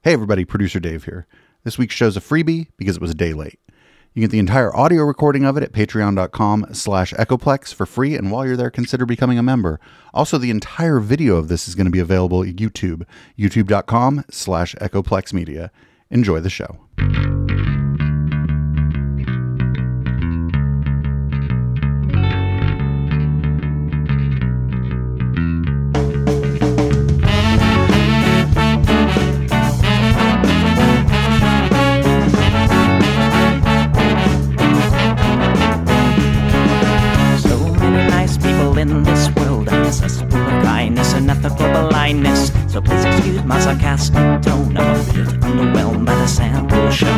Hey everybody, Producer Dave here. This week's show's a freebie because it was a day late. You get the entire audio recording of it at patreon.com/echoplex for free, and while you're there, consider becoming a member. Also, the entire video of this is going to be available at YouTube, youtube.com/echoplexmedia. Enjoy the show. In this world, accessible of kindness and ethical blindness. So please excuse my sarcastic tone. I'm a bit underwhelmed by the sample shown.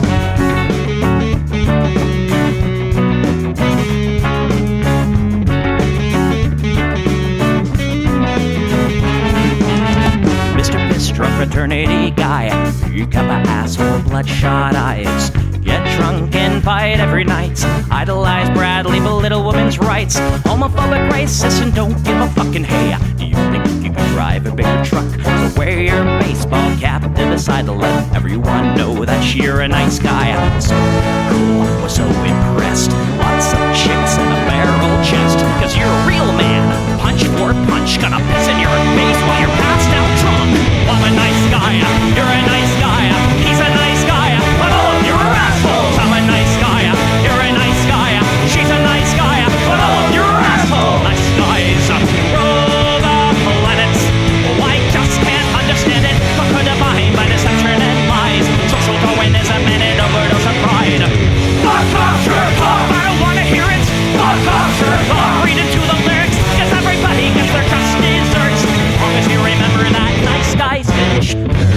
Mr. Bistro fraternity guy, you got my ass full of bloodshot eyes. Get drunk and fight every night. Idolize Bradley, belittle women's rights. Homophobic, racist, and don't give a fucking hey. Do you think you can drive a bigger truck? So wear your baseball cap to the side to let everyone know that you're a nice guy. So cool, was so impressed. Lots of chicks and a barrel chest. Cause you're a real man. Punch for punch, gonna piss in your face while you're passed out drunk. I'm a nice guy, you're a nice guy. He's a nice guy, but all of you are assholes. I'm a nice guy, you're a nice guy. She's a nice guy, but all of you are assholes. Nice guys rule the planets. Oh, I just can't understand it. Fuck defined by deception and lies. Social Darwinism and an overdose of pride. Fuck off, jerk off. I don't wanna hear it. Fuck off, jerk off. Read into the lyrics, cause everybody gets their just desserts. As long as you remember that nice guys finish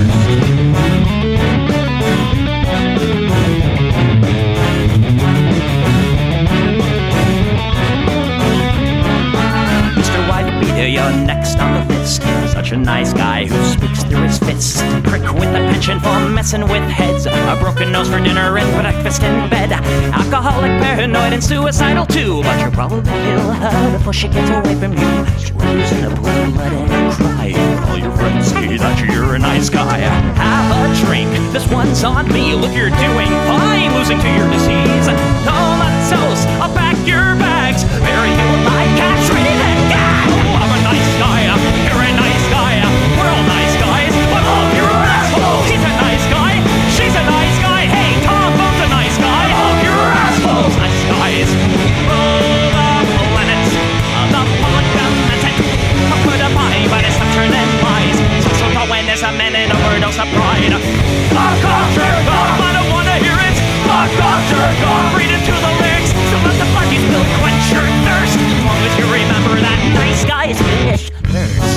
you're next on the list. Such a nice guy who speaks through his fists. Prick with the penchant for messing with heads. A broken nose for dinner and breakfast in bed. Alcoholic, paranoid, and suicidal too. But you'll probably kill her before she gets away from you. Swims in a pool of blood and cry. All your friends say that you're a nice guy. Have a drink, this one's on me. Look, you're doing fine, losing to your disease. Comatose, I'll pack your bags. Bury you like cats, ready to gag. Nice guy, you're a nice guy. We're all nice guys, but all of you are assholes. He's a nice guy, she's a nice guy. Hey, Tom Bone's a nice guy. All of you are assholes. Nice guys rule the planet. The public benefit. Put a body by deception and lies. Social Darwinism and an overdose of pride. Fuck off, jerk off. I don't wanna hear it. Fuck off, jerk off. Read into the lyrics. Don't let the fucking spill quench your thirst. As long as you remember that nice guys finish first.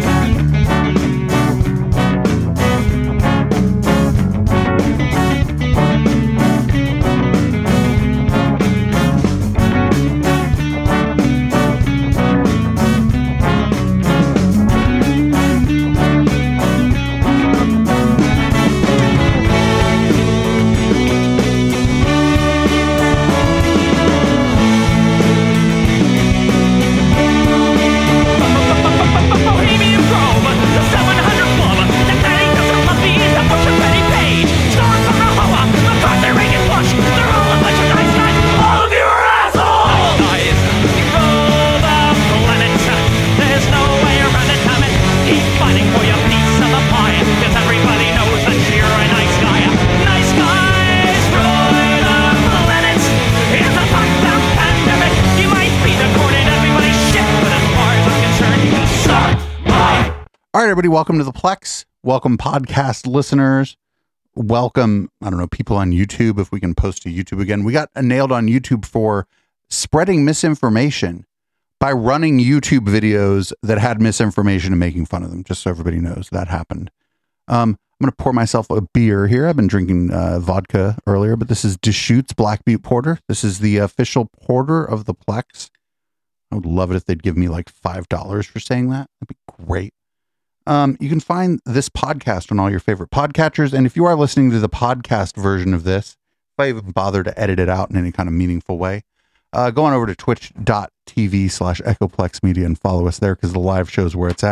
Everybody, welcome to the Plex. Welcome, podcast listeners. Welcome, I don't know, people on YouTube, if we can post to YouTube again. We got nailed on YouTube for spreading misinformation by running YouTube videos that had misinformation and making fun of them, just so everybody knows that happened. I'm going to pour myself a beer here. I've been drinking vodka earlier, but this is Deschutes Black Butte Porter. This is the official porter of the Plex. I would love it if they'd give me like $5 for saying that. That'd be great. You can find this podcast on all your favorite podcatchers. And if you are listening to the podcast version of this, if I even bother to edit it out in any kind of meaningful way, go on over to twitch.tv/EchoplexMedia and follow us there because the live show is where it's at.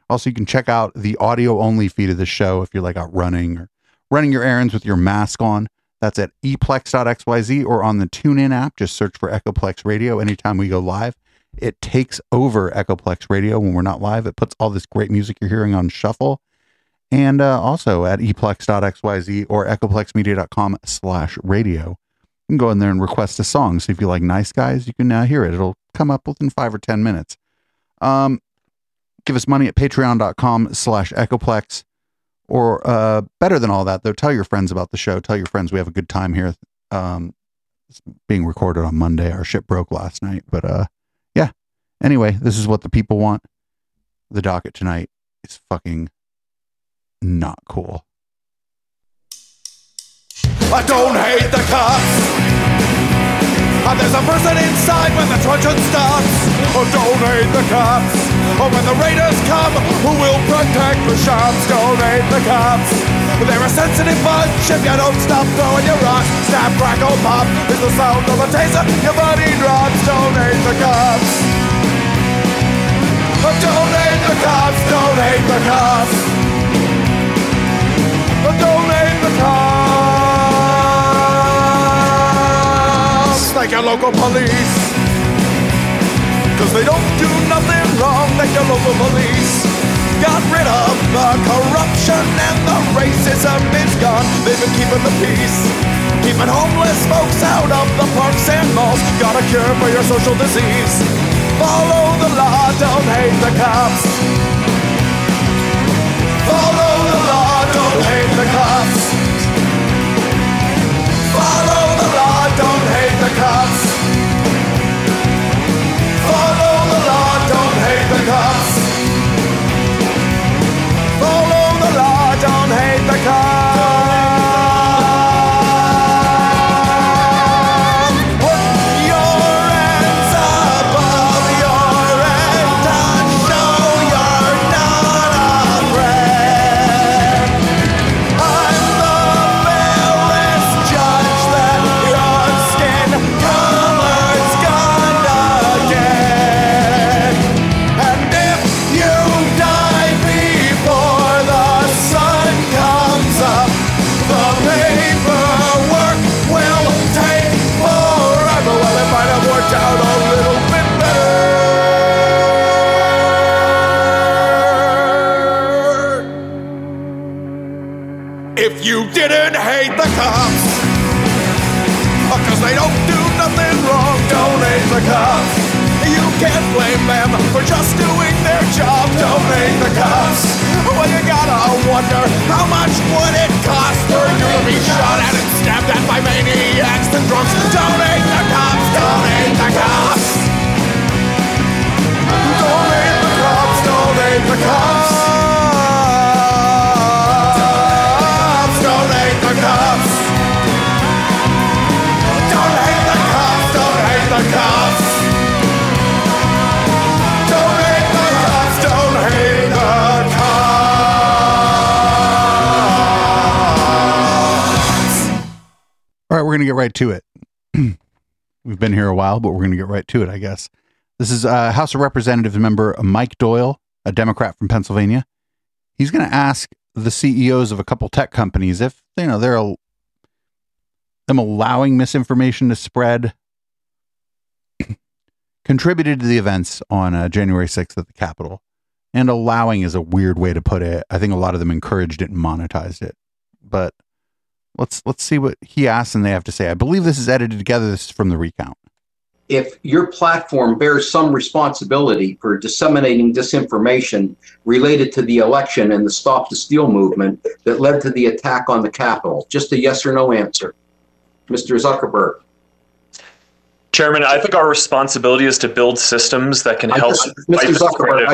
Also, you can check out the audio only feed of the show if you're like out running or running your errands with your mask on. That's at eplex.xyz or on the TuneIn app. Just search for Echoplex Radio. Anytime we go live, it takes over Echoplex Radio when we're not live. It puts all this great music you're hearing on shuffle. And also at eplex.xyz or echoplexmedia.com/radio. You can go in there and request a song. So if you like Nice Guys, you can hear it. It'll come up within 5 or 10 minutes. Give us money at patreon.com/echoplex. Or better than all that, though, tell your friends about the show. Tell your friends we have a good time here. It's being recorded on Monday. Our ship broke last night. But yeah. Anyway, this is what the people want. The docket tonight is fucking not cool. I don't hate the cops. There's a person inside when the truncheon stops. Oh, don't hate the cops. Oh, when the raiders come, who will protect the shops? Don't hate the cops. They're a sensitive bunch if you don't stop throwing your rocks. Snap, crackle, pop is the sound of a taser. Your body drops. Don't hate the cops. Oh, don't hate the cops. Don't hate the cops. Oh, don't hate the cops. Like your local police. Cause they don't do nothing wrong like your local police. Got rid of the corruption and the racism is gone. They've been keeping the peace, keeping homeless folks out of the parks and malls. Got a cure for your social disease. Follow the law, don't hate the cops. Follow the law, don't hate the cops. Follow the law, don't hate the cops. Follow the law, don't hate the cops. Follow the law, don't hate the cops. Put your hands above your head to show you're not afraid. I'm the fairest judge that your skin color's gonna get. And if you die before the sun comes up, the paperwork will take forever. Well, it might have worked out a little bit better if you didn't hate the cops. Cause they don't do nothing wrong, don't hate the cops. You can't blame them for just doing their job, don't hate the cops. Well, you gotta wonder, how much would it cost for you to be shot at and stabbed at by maniacs and drunks? Don't hate the cops, don't hate the cops. Don't hate the cops, don't hate the cops. Don't hate the cops. Don't hate the cops, don't hate the cops. Don't hate the cops, don't hate the cops. All right, we're going to get right to it. We've been here a while, but we're going to get right to it, I guess. This is House of Representatives member Mike Doyle, a Democrat from Pennsylvania. He's going to ask the CEOs of a couple tech companies if, they're them allowing misinformation to spread contributed to the events on January 6th at the Capitol. And allowing is a weird way to put it. I think a lot of them encouraged it and monetized it. But let's see what he asks and they have to say. I believe this is edited together. This is from the recount. If your platform bears some responsibility for disseminating disinformation related to the election and the Stop the Steal movement that led to the attack on the Capitol, just a yes or no answer. Mr. Zuckerberg. Chairman, I think our responsibility is to build systems that can help. Mr. Zuckerberg,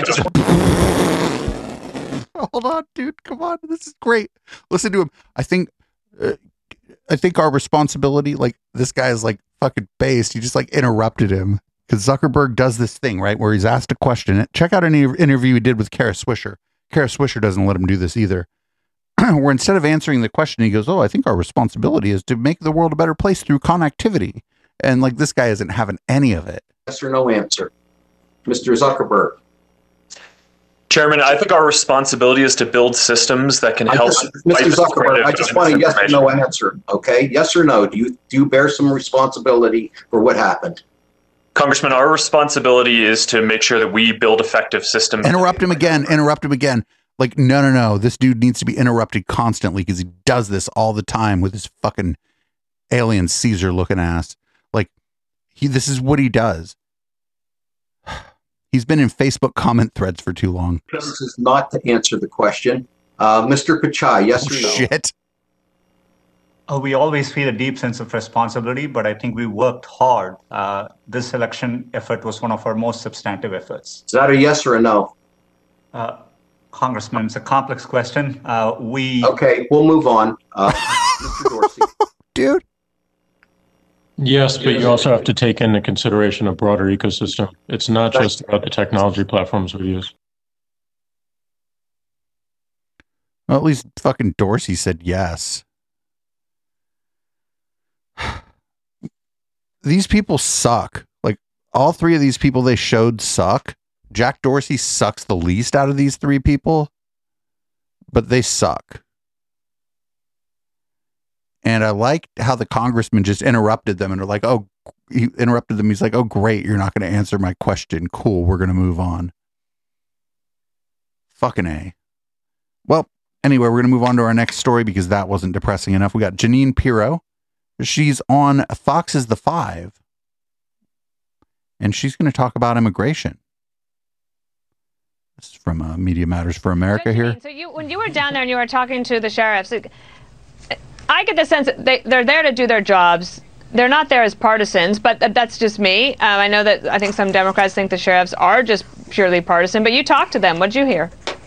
Hold on, dude. Come on. This is great. Listen to him. I think our responsibility, like, this guy is like fucking based. He just like interrupted him because Zuckerberg does this thing, right? Where he's asked a question. Check out an interview he did with Kara Swisher. Kara Swisher doesn't let him do this either. Where instead of answering the question, he goes, I think our responsibility is to make the world a better place through connectivity. And like, this guy isn't having any of it. Yes or no answer. Mr. Zuckerberg. Chairman, I think our responsibility is to build systems that can help. Mr. Zuckerberg, I just want a yes or no answer. Okay, yes or no? Do you bear some responsibility for what happened? Congressman, our responsibility is to make sure that we build effective systems. Interrupt him again. Like, no. This dude needs to be interrupted constantly because he does this all the time with his fucking alien Caesar looking ass. Like, this is what he does. He's been in Facebook comment threads for too long. This is not to answer the question. Mr. Pichai, yes or no? Shit. We always feel a deep sense of responsibility, but I think we worked hard. This election effort was one of our most substantive efforts. Is that a yes or a no? Congressman, it's a complex question. Okay, we'll move on. Mr. Dorsey. Dude. Yes, but you also have to take into consideration a broader ecosystem. It's not just about the technology platforms we use. Well, at least fucking Dorsey said yes. These people suck. Like, all three of these people they showed suck. Jack Dorsey sucks the least out of these three people, but they suck. And I liked how the congressman just interrupted them and are like, oh, he interrupted them. He's like, oh, great. You're not going to answer my question. Cool. We're going to move on. Fucking A. Well, anyway, we're going to move on to our next story because that wasn't depressing enough. We got Jeanine Pirro. She's on Fox's The Five. And she's going to talk about immigration. This is from Media Matters for America here. So when you were down there and you were talking to the sheriffs, I get the sense that they're there to do their jobs. They're not there as partisans, but that's just me. I think some Democrats think the sheriffs are just purely partisan, but you talked to them. What'd you hear?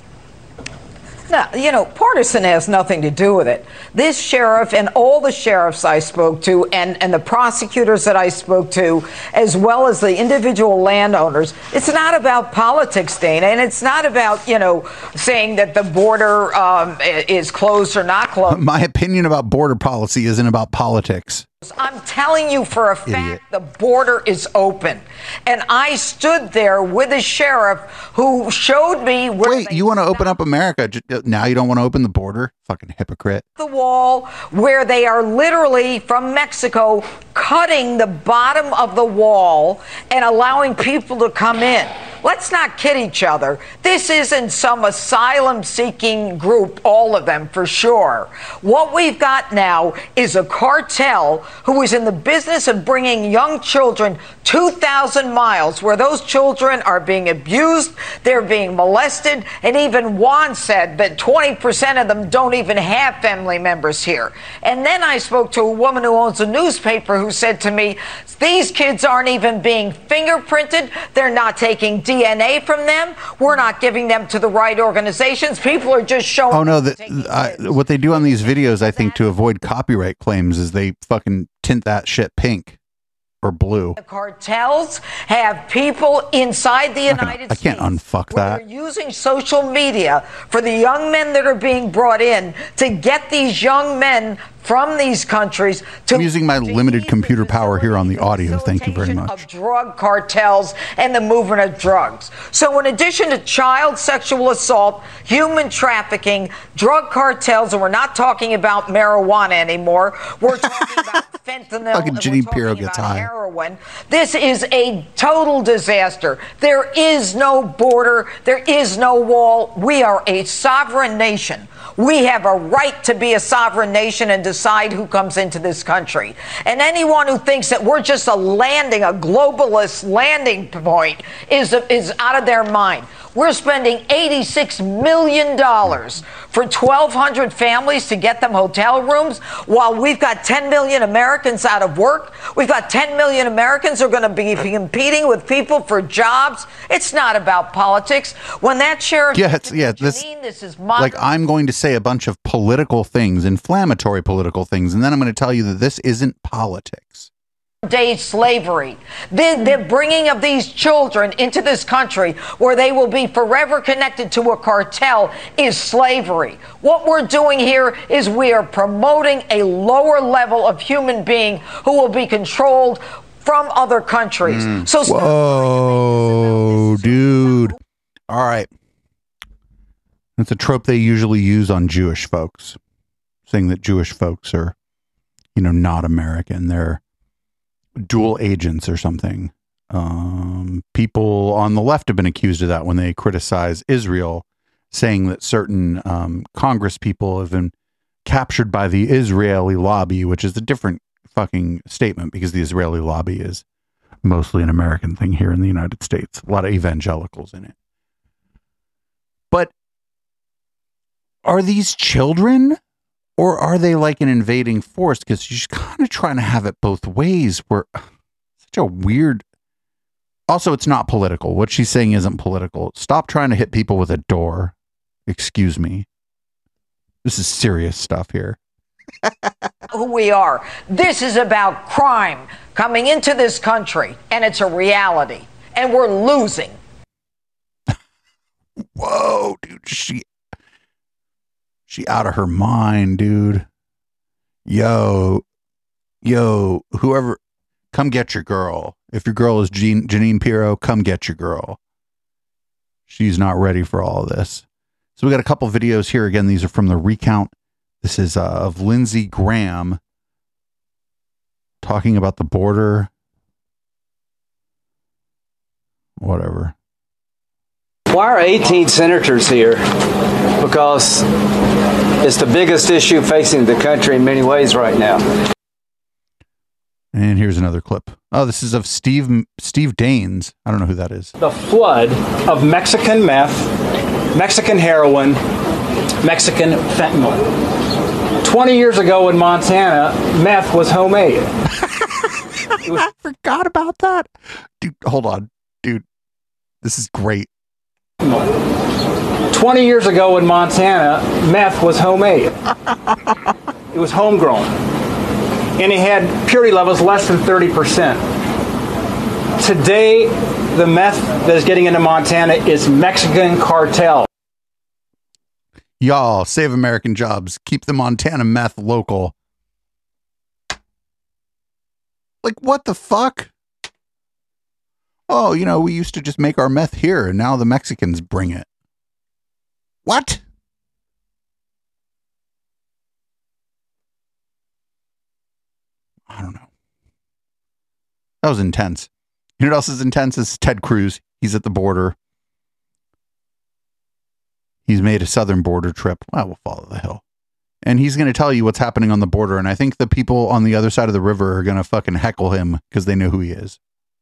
No, partisan has nothing to do with it. This sheriff and all the sheriffs I spoke to and the prosecutors that I spoke to, as well as the individual landowners, it's not about politics, Dana, and it's not about, saying that the border is closed or not closed. My opinion about border policy isn't about politics. I'm telling you for a fact, the border is open. And I stood there with a sheriff who showed me where. Wait, you want to open up America? Now you don't want to open the border? Fucking hypocrite. The wall where they are literally from Mexico cutting the bottom of the wall and allowing people to come in. Let's not kid each other. This isn't some asylum-seeking group, all of them for sure. What we've got now is a cartel who is in the business of bringing young children 2,000 miles where those children are being abused, they're being molested, and even Juan said that 20% of them don't even have family members here. And then I spoke to a woman who owns a newspaper who said to me, these kids aren't even being fingerprinted, they're not taking DNA from them, we're not giving them to the right organizations, people are just showing. Oh no, what they do on these videos, I think, to avoid copyright claims is they fucking tint that shit pink or blue. The cartels have people inside the United States. I can't unfuck that. They're using social media for the young men that are being brought in to get these young men from these countries to. I'm using my limited computer power here on the audio. Thank you very much. Of drug cartels and the movement of drugs. So in addition to child sexual assault, human trafficking, drug cartels, and we're not talking about marijuana anymore, we're talking about fentanyl, Fucking Jeanine Pirro gets high. Heroin. This is a total disaster. There is no border. There is no wall. We are a sovereign nation. We have a right to be a sovereign nation and decide who comes into this country. And anyone who thinks that we're just a globalist landing point is out of their mind. We're spending $86 million for 1,200 families to get them hotel rooms while we've got 10 million Americans out of work. We've got 10 million Americans who are going to be competing with people for jobs. It's not about politics. When that sheriff... This is like I'm going to say a bunch of political things, inflammatory political things, and then I'm going to tell you that this isn't politics. Day slavery. The bringing of these children into this country where they will be forever connected to a cartel is slavery. What we're doing here is we are promoting a lower level of human being who will be controlled from other countries. So whoa, dude. All right. It's a trope they usually use on Jewish folks, saying that Jewish folks are, not American. They're dual agents or something. People on the left have been accused of that when they criticize Israel, saying that certain Congress people have been captured by the Israeli lobby, which is a different fucking statement because the Israeli lobby is mostly an American thing here in the United States. A lot of evangelicals in it. But are these children or are they like an invading force? Because she's kind of trying to have it both ways. Where such a weird. Also, it's not political. What she's saying isn't political. Stop trying to hit people with a door. Excuse me. This is serious stuff here. Who we are. This is about crime coming into this country, and it's a reality, and we're losing. Whoa, dude, she out of her mind, dude. Yo, whoever, come get your girl. If your girl is Jeanine Pirro, come get your girl. She's not ready for all of this. So we got a couple videos here. Again, these are from the recount. This is of Lindsey Graham talking about the border. Whatever. Why are 18 senators here? Because it's the biggest issue facing the country in many ways right now. And here's another clip. Oh, this is of Steve Daines. I don't know who that is. The flood of Mexican meth, Mexican heroin, Mexican fentanyl. 20 years ago in Montana, meth was homemade. I forgot about that. Dude, hold on. Dude, this is great. 20 years ago in Montana, meth was homemade. It was homegrown. And it had purity levels less than 30%. Today, the meth that is getting into Montana is Mexican cartel. Y'all, save American jobs. Keep the Montana meth local. Like, what the fuck? Oh, we used to just make our meth here, and now the Mexicans bring it. What? I don't know. That was intense. You know what else is intense? Is Ted Cruz. He's at the border. He's made a southern border trip. Well, we'll follow the hill. And he's going to tell you what's happening on the border. And I think the people on the other side of the river are going to fucking heckle him because they know who he is.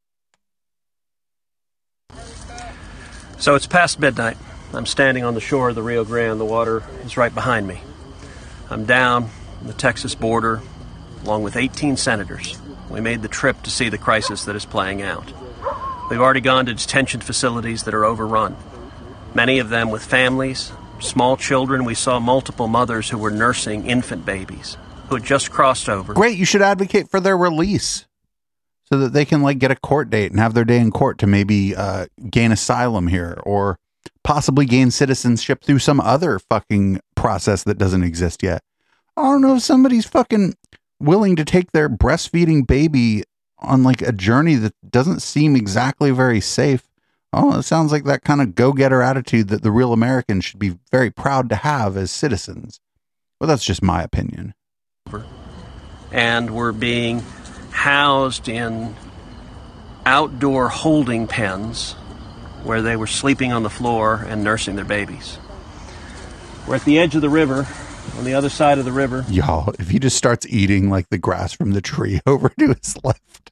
So it's past midnight. I'm standing on the shore of the Rio Grande. The water is right behind me. I'm down on the Texas border along with 18 senators. We made the trip to see the crisis that is playing out. We've already gone to detention facilities that are overrun. Many of them with families, small children. We saw multiple mothers who were nursing infant babies who had just crossed over. Great. You should advocate for their release so that they can get a court date and have their day in court to maybe gain asylum here or possibly gain citizenship through some other fucking process that doesn't exist yet. I don't know if somebody's fucking willing to take their breastfeeding baby on a journey that doesn't seem exactly very safe. Oh, it sounds like that kind of go-getter attitude that the real Americans should be very proud to have as citizens. Well, that's just my opinion. And we're being housed in outdoor holding pens where they were sleeping on the floor and nursing their babies. We're at the edge of the river, on the other side of the river. Y'all, if he just starts eating the grass from the tree over to his left.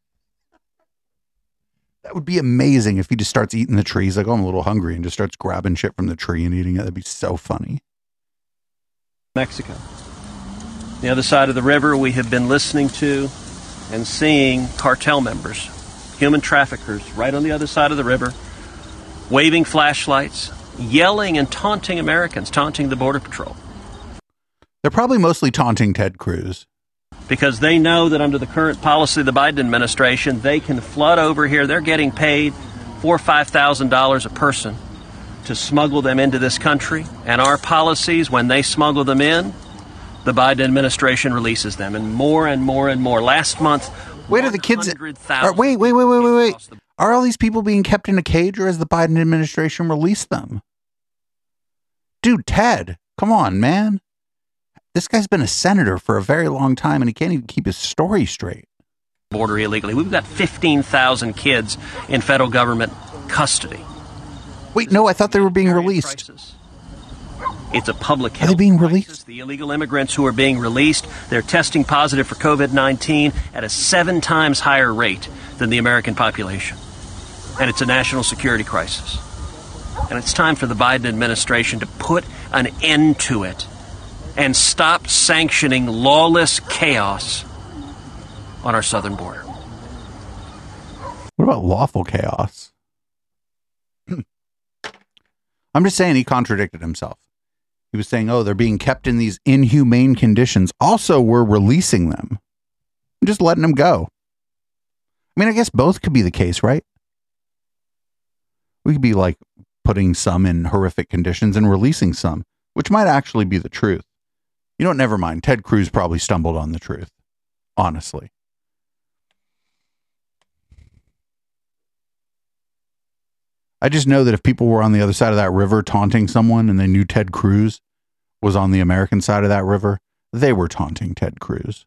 That would be amazing if he just starts eating the tree. He's like, oh, I'm a little hungry, and just starts grabbing shit from the tree and eating it. That'd be so funny. Mexico. The other side of the river, we have been listening to and seeing cartel members, human traffickers, right on the other side of the river, waving flashlights, yelling and taunting Americans, taunting the Border Patrol. They're probably mostly taunting Ted Cruz. Because they know that under the current policy of the Biden administration, they can flood over here. They're getting paid $4,000 or $5,000 a person to smuggle them into this country. And our policies, when they smuggle them in, the Biden administration releases them. And more and more and more. Last month, wait, are the kids? Wait. Are all these people being kept in a cage, or has the Biden administration released them? Dude, Ted, come on, man. This guy's been a senator for a very long time, and he can't even keep his story straight. Border illegally. We've got 15,000 kids in federal government custody. Wait, no, I thought they were being released. It's a public health Are they being crisis. released? The illegal immigrants who are being released, they're testing positive for COVID-19 at a 7 times higher rate than the American population. And it's a national security crisis. And it's time for the Biden administration to put an end to it and stop sanctioning lawless chaos on our southern border. What about lawful chaos? I'm just saying he contradicted himself. He was saying, oh, they're being kept in these inhumane conditions. Also, we're releasing them. I'm just letting them go. I mean, I guess both could be the case, right? We could be like putting some in horrific conditions and releasing some, which might actually be the truth. You know, never mind. Ted Cruz probably stumbled on the truth, honestly. I just know that if people were on the other side of that river taunting someone and they knew Ted Cruz was on the American side of that river, they were taunting Ted Cruz.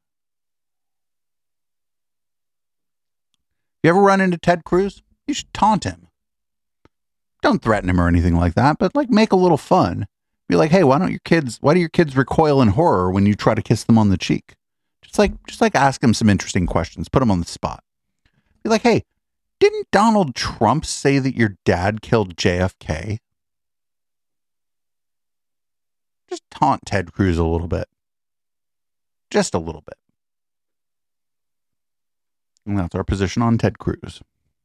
You ever run into Ted Cruz? You should taunt him. Don't threaten him or anything like that, but like make a little fun. Be like, hey, why do your kids recoil in horror when you try to kiss them on the cheek? Just like ask them some interesting questions. Put them on the spot. Be like, hey, didn't Donald Trump say that your dad killed JFK? Just taunt Ted Cruz a little bit. Just a little bit. And that's our position on Ted Cruz.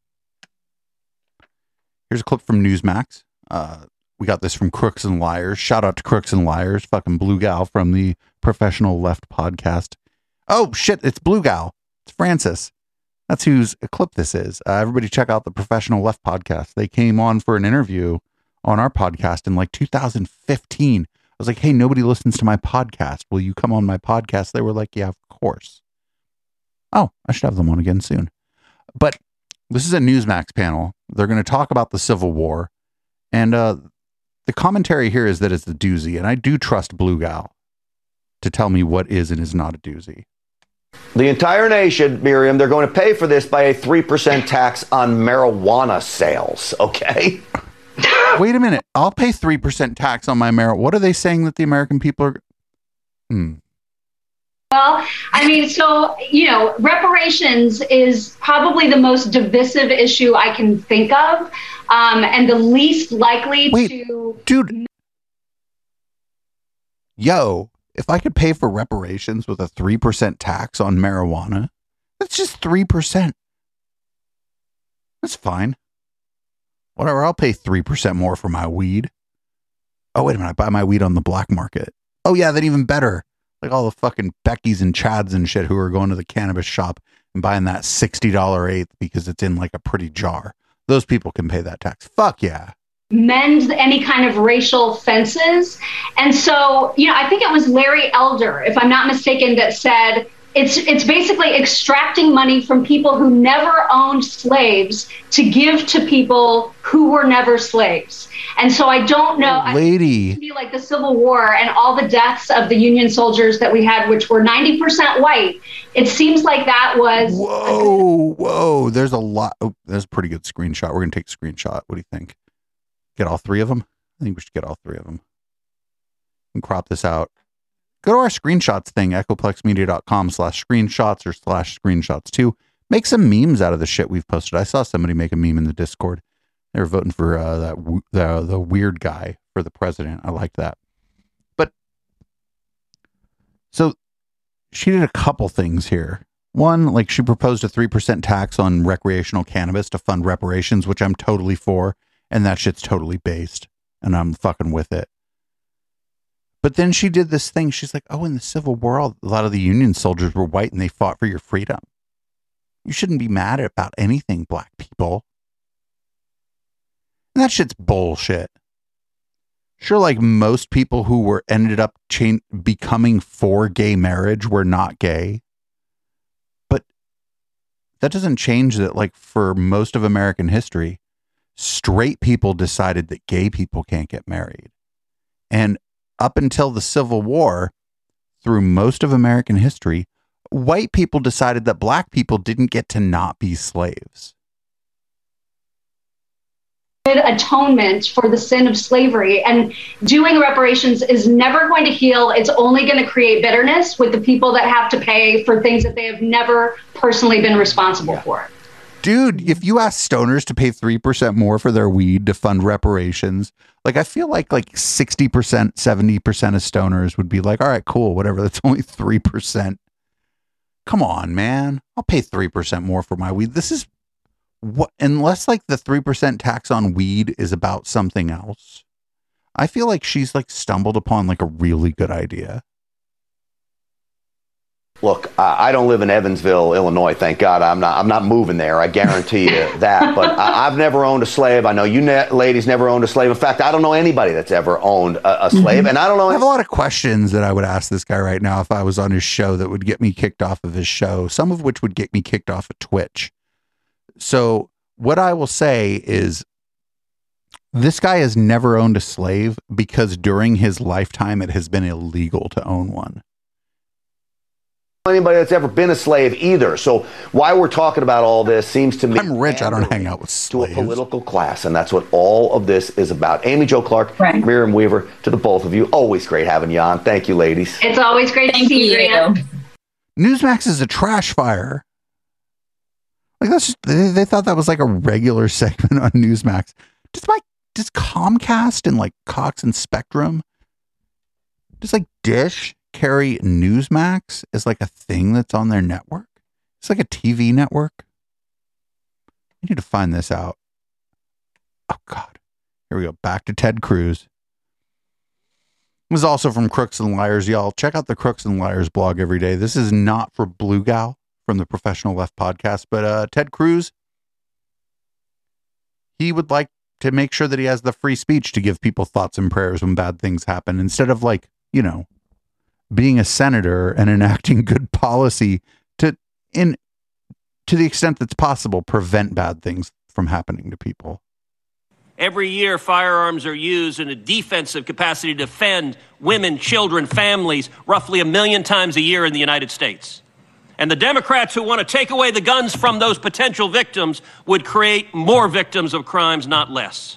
Here's a clip from Newsmax. We got this from Crooks and Liars. Shout out to Crooks and Liars. Fucking Blue Gal from the Professional Left podcast. Oh, shit. It's Blue Gal. It's Francis. That's whose clip this is. Everybody check out the Professional Left podcast. They came on for an interview on our podcast in like 2015. I was like, hey, nobody listens to my podcast. Will you come on my podcast? They were like, yeah, of course. Oh, I should have them on again soon. But this is a Newsmax panel. They're going to talk about the Civil War. And the commentary here is that it's a doozy. And I do trust Blue Gal to tell me what is and is not a doozy. The entire nation, Miriam, they're going to pay for this by a 3% tax on marijuana sales, okay? Wait a minute. I'll pay 3% tax on my marijuana. What are they saying that the American people are... Well, I mean, so, reparations is probably the most divisive issue I can think of, and the least likely to... Dude. Yo, if I could pay for reparations with a 3% tax on marijuana, that's just 3%. That's fine. Whatever, I'll pay 3% more for my weed. Oh, wait a minute, I buy my weed on the black market. Oh, yeah, then even better. Like all the fucking Beckys and Chads and shit who are going to the cannabis shop and buying that $60 eighth because it's in like a pretty jar. Those people can pay that tax. Fuck yeah. Mend any kind of racial fences. And so, I think it was Larry Elder, if I'm not mistaken, that said it's basically extracting money from people who never owned slaves to give to people who were never slaves. And so I don't know. Lady. I feel like the Civil War and all the deaths of the Union soldiers that we had, which were 90% white, it seems like that was. Whoa. There's a lot. Oh, there's a pretty good screenshot. We're going to take a screenshot. What do you think? Get all three of them? I think we should get all three of them. And crop this out. Go to our screenshots thing, echoplexmedia.com/screenshots or /screenshots too. Make some memes out of the shit we've posted. I saw somebody make a meme in the Discord. They were voting for the weird guy for the president. I like that. But so she did a couple things here. One, like she proposed a 3% tax on recreational cannabis to fund reparations, which I'm totally for. And that shit's totally based. And I'm fucking with it. But then she did this thing. She's like, oh, in the Civil War, a lot of the Union soldiers were white and they fought for your freedom. You shouldn't be mad about anything, black people. And that shit's bullshit. Sure, like most people who were ended up becoming for gay marriage were not gay. But that doesn't change that, like, for most of American history, straight people decided that gay people can't get married. And up until the Civil War, through most of American history, white people decided that black people didn't get to not be slaves. Atonement for the sin of slavery, and doing reparations is never going to heal. It's only going to create bitterness with the people that have to pay for things that they have never personally been responsible for. Dude, if you ask stoners to pay 3% more for their weed to fund reparations, like I feel like 60%, 70% of stoners would be like, all right, cool, whatever. That's only 3%. Come on, man. I'll pay 3% more for my weed. This is what, unless like the 3% tax on weed is about something else. I feel like she's like stumbled upon like a really good idea. Look, I don't live in Evansville, Illinois. Thank God I'm not moving there. I guarantee you that. But I've never owned a slave. I know you ladies never owned a slave. In fact, I don't know anybody that's ever owned a slave. And I don't know. I have a lot of questions that I would ask this guy right now if I was on his show that would get me kicked off of his show, some of which would get me kicked off of Twitch. So what I will say is this guy has never owned a slave because during his lifetime, it has been illegal to own one. Anybody that's ever been a slave either. So why we're talking about all this seems to me I'm rich. I don't hang out with slaves. To a political class, and that's what all of this is about. Amy Jo Clark, right. Miriam Weaver, to the both of you, always great having you on. Thank you, ladies. It's always great to see you. Newsmax is a trash fire. Like that's just, they thought that was like a regular segment on Newsmax. Does Comcast and like Cox and Spectrum, just like Dish, carry Newsmax as like a thing that's on their network? It's like a TV network. I need to find this out. Oh God. Here we go. Back to Ted Cruz. This is also from Crooks and Liars. Y'all check out the Crooks and Liars blog every day. This is not for Blue Gal from the Professional Left podcast, but Ted Cruz, he would like to make sure that he has the free speech to give people thoughts and prayers when bad things happen, instead of like, you know, being a senator and enacting good policy to the extent that's possible, prevent bad things from happening to people. Every year, firearms are used in a defensive capacity to defend women, children, families, roughly 1 million times a year in the United States. And the Democrats who want to take away the guns from those potential victims would create more victims of crimes, not less.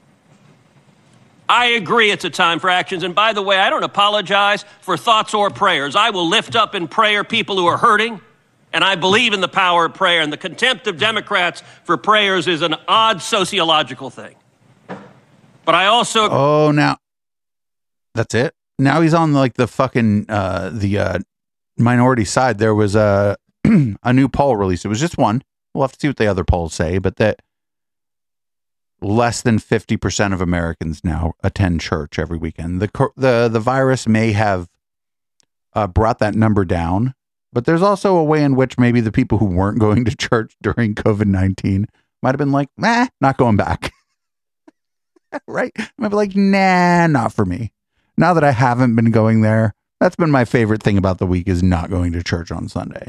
I agree it's a time for actions. And by the way, I don't apologize for thoughts or prayers. I will lift up in prayer people who are hurting, and I believe in the power of prayer. And the contempt of Democrats for prayers is an odd sociological thing. But I also... Oh, now... That's it? Now he's on like the fucking... minority side. There was a new poll released. It was just one. We'll have to see what the other polls say, but that less than 50% of Americans now attend church every weekend. The virus may have brought that number down, but there's also a way in which maybe the people who weren't going to church during COVID-19 might have been like, not going back. Right? Might be like, nah, not for me. Now that I haven't been going there, that's been my favorite thing about the week, is not going to church on Sunday.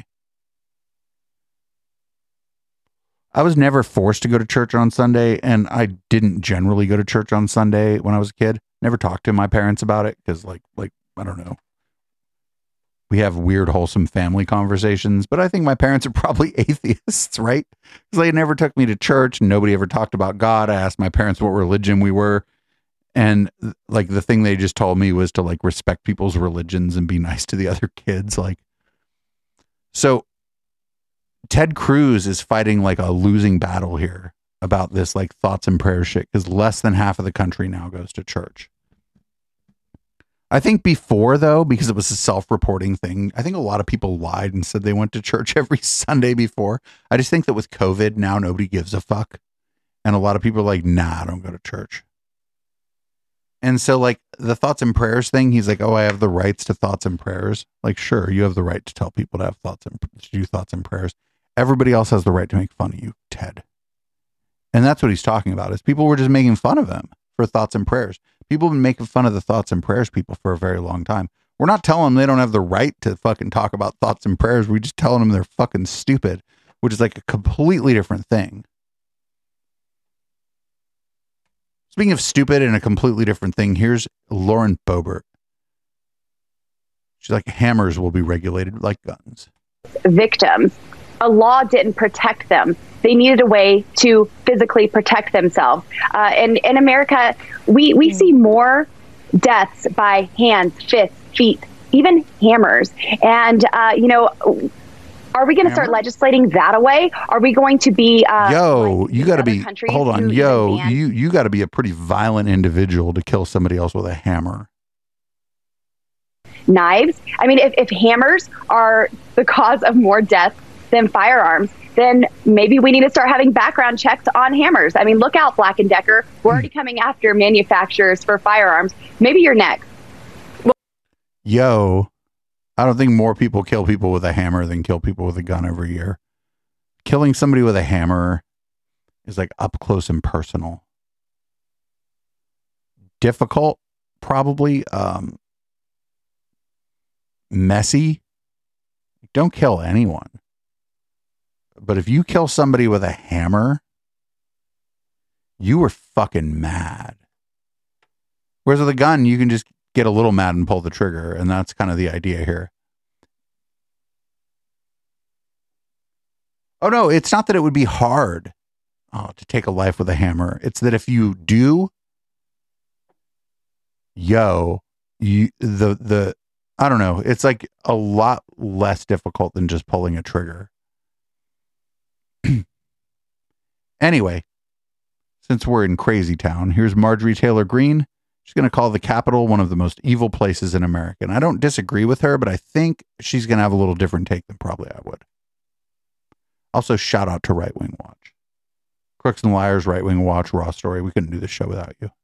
I was never forced to go to church on Sunday, and I didn't generally go to church on Sunday when I was a kid. Never talked to my parents about it because, like I don't know. We have weird, wholesome family conversations, but I think my parents are probably atheists, right? Because they never took me to church, and nobody ever talked about God. I asked my parents what religion we were. And like the thing they just told me was to like respect people's religions and be nice to the other kids. Like, so Ted Cruz is fighting like a losing battle here about this like thoughts and prayers shit, because less than half of the country now goes to church. I think before, though, because it was a self-reporting thing, I think a lot of people lied and said they went to church every Sunday before. I just think that with COVID now, nobody gives a fuck. And a lot of people are like, nah, I don't go to church. And so like the thoughts and prayers thing, he's like, oh, I have the rights to thoughts and prayers. Like, sure, you have the right to tell people to have to do thoughts and prayers. Everybody else has the right to make fun of you, Ted. And that's what he's talking about, is people were just making fun of him for thoughts and prayers. People have been making fun of the thoughts and prayers people for a very long time. We're not telling them they don't have the right to fucking talk about thoughts and prayers. We're just telling them they're fucking stupid, which is like a completely different thing. Speaking of stupid and a completely different thing, here's Lauren Boebert. She's like, hammers will be regulated like guns. Victims. A law didn't protect them. They needed a way to physically protect themselves. And in America, we see more deaths by hands, fists, feet, even hammers. And, are we going to start legislating that away? Are we going to be... you got to be... Hold on. You got to be a pretty violent individual to kill somebody else with a hammer. Knives. I mean, if hammers are the cause of more deaths than firearms, then maybe we need to start having background checks on hammers. I mean, look out, Black & Decker. We're already coming after manufacturers for firearms. Maybe you're next. I don't think more people kill people with a hammer than kill people with a gun every year. Killing somebody with a hammer is like up close and personal. Difficult, probably. Messy. Don't kill anyone. But if you kill somebody with a hammer, you were fucking mad. Whereas with a gun, you can just get a little mad and pull the trigger, and that's kind of the idea here. Oh no, it's not that it would be hard to take a life with a hammer. It's that if you do, I don't know, it's like a lot less difficult than just pulling a trigger. Anyway, since we're in crazy town, here's Marjorie Taylor Greene. She's going to call the Capitol one of the most evil places in America. And I don't disagree with her, but I think she's going to have a little different take than probably I would. Also, shout out to Right Wing Watch. Crooks and Liars, Right Wing Watch, Raw Story. We couldn't do this show without you.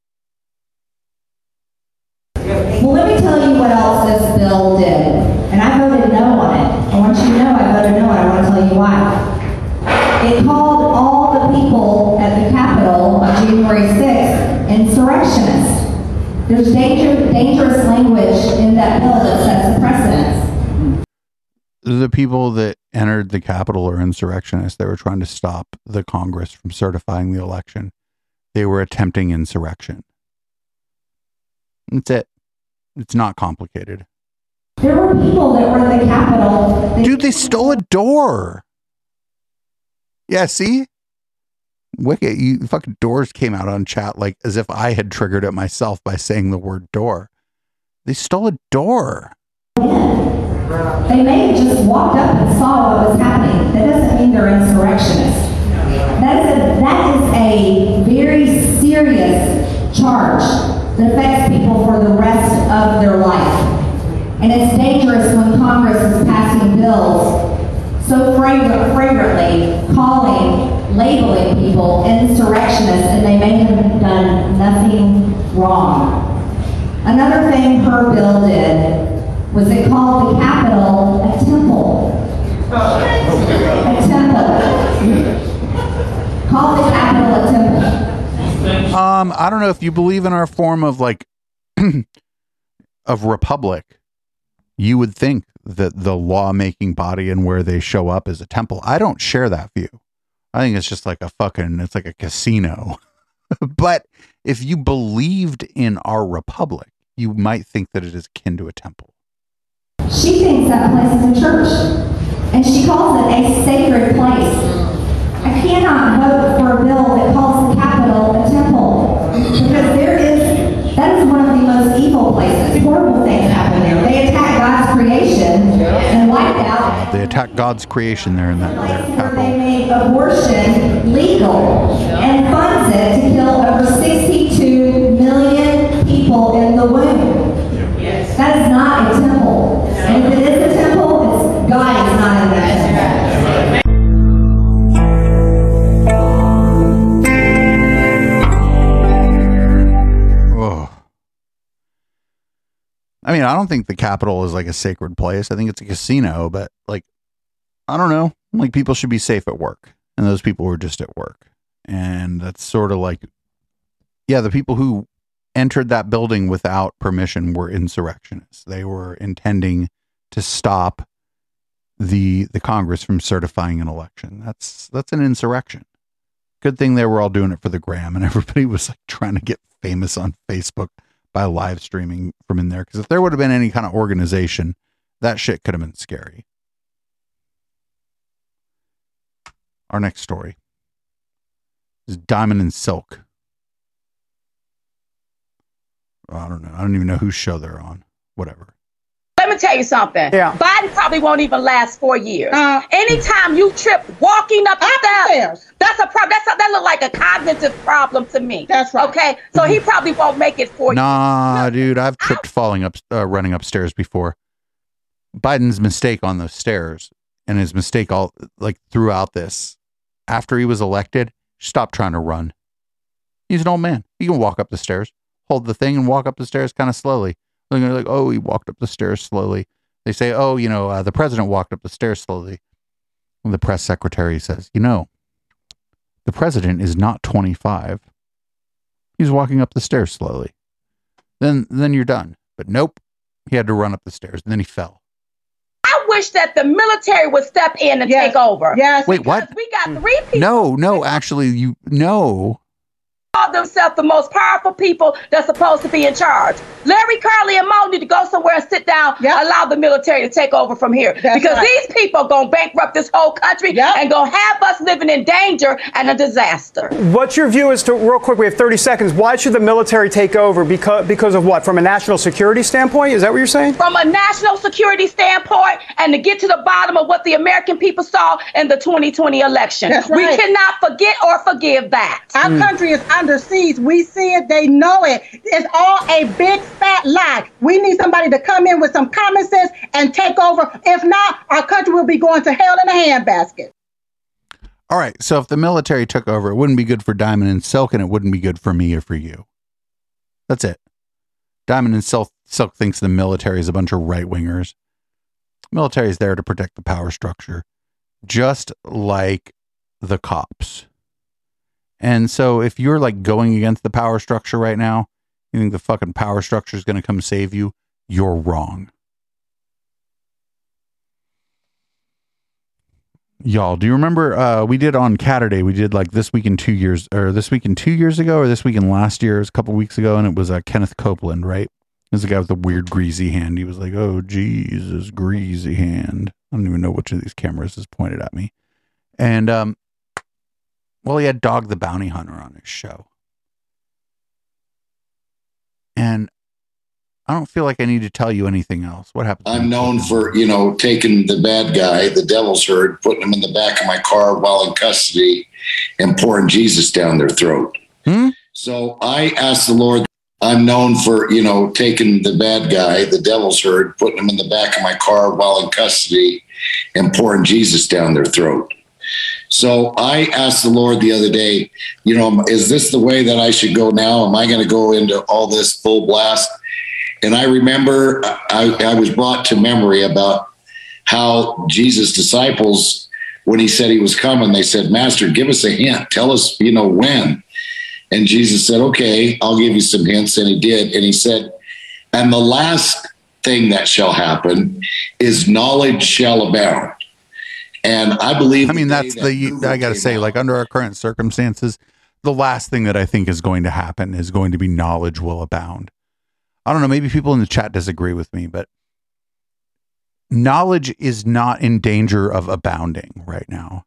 Well, let me tell you what else this bill did. And I voted no on it. I want you to know I voted no, and I want to tell you why. It called all the people at the Capitol on January 6th insurrectionists. There's dangerous language in that bill that sets the precedence. The people that entered the Capitol are insurrectionists. They were trying to stop the Congress from certifying the election. They were attempting insurrection. That's it. It's not complicated. There were people that were at the Capitol. Dude, they stole a door. Yeah, see? Wicked. You fucking doors came out on chat like as if I had triggered it myself by saying the word door. They stole a door. They may have just walked up and saw what was happening. That doesn't mean they're insurrectionists. That is a very serious charge that affects people for the rest of their life. And it's dangerous when Congress is passing bills so fragrantly, labeling people insurrectionists, and they may have done nothing wrong. Another thing her bill did was it called the Capitol a temple. A temple. Called the Capitol a temple. I don't know if you believe in our form of like of republic. You would think that the lawmaking body and where they show up is a temple. I don't share that view. I think it's just like it's like a casino. But if you believed in our republic, you might think that it is akin to a temple. She thinks that place is a church, and she calls it a sacred place. I cannot vote for a bill that calls the Capitol a temple, because that is one of the most evil places. Horrible things happen there. They attack God's creation and wiped out. They attack God's creation there in that Capitol. They made abortion legal and funds it to kill over 62 million people in the womb. That is not a temple. And if it is a temple, God is not in that temple. I mean, I don't think the Capitol is like a sacred place. I think it's a casino, but like, I don't know. Like, people should be safe at work, and those people were just at work. And that's sort of like, yeah, the people who entered that building without permission were insurrectionists. They were intending to stop the Congress from certifying an election. That's an insurrection. Good thing they were all doing it for the gram, and everybody was like trying to get famous on Facebook by live streaming from in there. Because if there would have been any kind of organization, that shit could have been scary. Our next story is Diamond and Silk. I don't know. I don't even know whose show they're on. Whatever. Let me tell you something. Yeah. Biden probably won't even last 4 years. Anytime you trip walking up the stairs, that's a problem. That look like a cognitive problem to me. That's right. Okay, so he probably won't make it 4 years. Nah, dude, I've tripped running upstairs before. Biden's mistake on those stairs and his mistake all like throughout this, after he was elected, stop trying to run. He's an old man. He can walk up the stairs, hold the thing, and walk up the stairs kind of slowly. And they're like, oh, he walked up the stairs slowly. They say, oh, the president walked up the stairs slowly. And the press secretary says, the president is not 25. He's walking up the stairs slowly. Then you're done. But nope, he had to run up the stairs, and then he fell. I wish that the military would step in and take over. Yes. Wait, what? We got 3 people. No, actually, Call themselves the most powerful people that's supposed to be in charge. Larry, Carly, and Mo need to go somewhere and sit down. Allow the military to take over from here. Because these people are going to bankrupt this whole country and going to have us living in danger and a disaster. What's your view as to, real quick, we have 30 seconds, why should the military take over? Because of what? From a national security standpoint? Is that what you're saying? From a national security standpoint and to get to the bottom of what the American people saw in the 2020 election. That's right. We cannot forget or forgive that. Our country is under siege. We see it. They know it. It's all a big fat lie. We need somebody to come in with some common sense and take over. If not, our country will be going to hell in a handbasket. All right. So if the military took over, it wouldn't be good for Diamond and Silk, and it wouldn't be good for me or for you. That's it. Diamond and Silk thinks the military is a bunch of right-wingers. Military is there to protect the power structure, just like the cops. And so if you're like going against the power structure right now, you think the fucking power structure is going to come save you, you're wrong. Y'all, do you remember we did on Catterday, we did like This Week in 2 years, or This Week in 2 years ago, or This Week in last year, it was a couple weeks ago, and it was Kenneth Copeland, right? There's the guy with the weird greasy hand. He was like, oh, Jesus, greasy hand. I don't even know which of these cameras is pointed at me. And, well, he had Dog the Bounty Hunter on his show. And I don't feel like I need to tell you anything else. What happened? I'm known for, taking the bad guy, the devil's herd, putting him in the back of my car while in custody and pouring Jesus down their throat. So I asked the Lord, I'm known for, taking the bad guy, the devil's herd, putting him in the back of my car while in custody and pouring Jesus down their throat. So I asked the Lord the other day, is this the way that I should go now? Am I going to go into all this full blast? And I remember I was brought to memory about how Jesus' disciples, when he said he was coming, they said, Master, give us a hint. Tell us, when. And Jesus said, okay, I'll give you some hints. And he did. And he said, and the last thing that shall happen is knowledge shall abound. And I believe, that's I got to say, like under our current circumstances, the last thing that I think is going to happen is going to be knowledge will abound. I don't know, maybe people in the chat disagree with me, but knowledge is not in danger of abounding right now.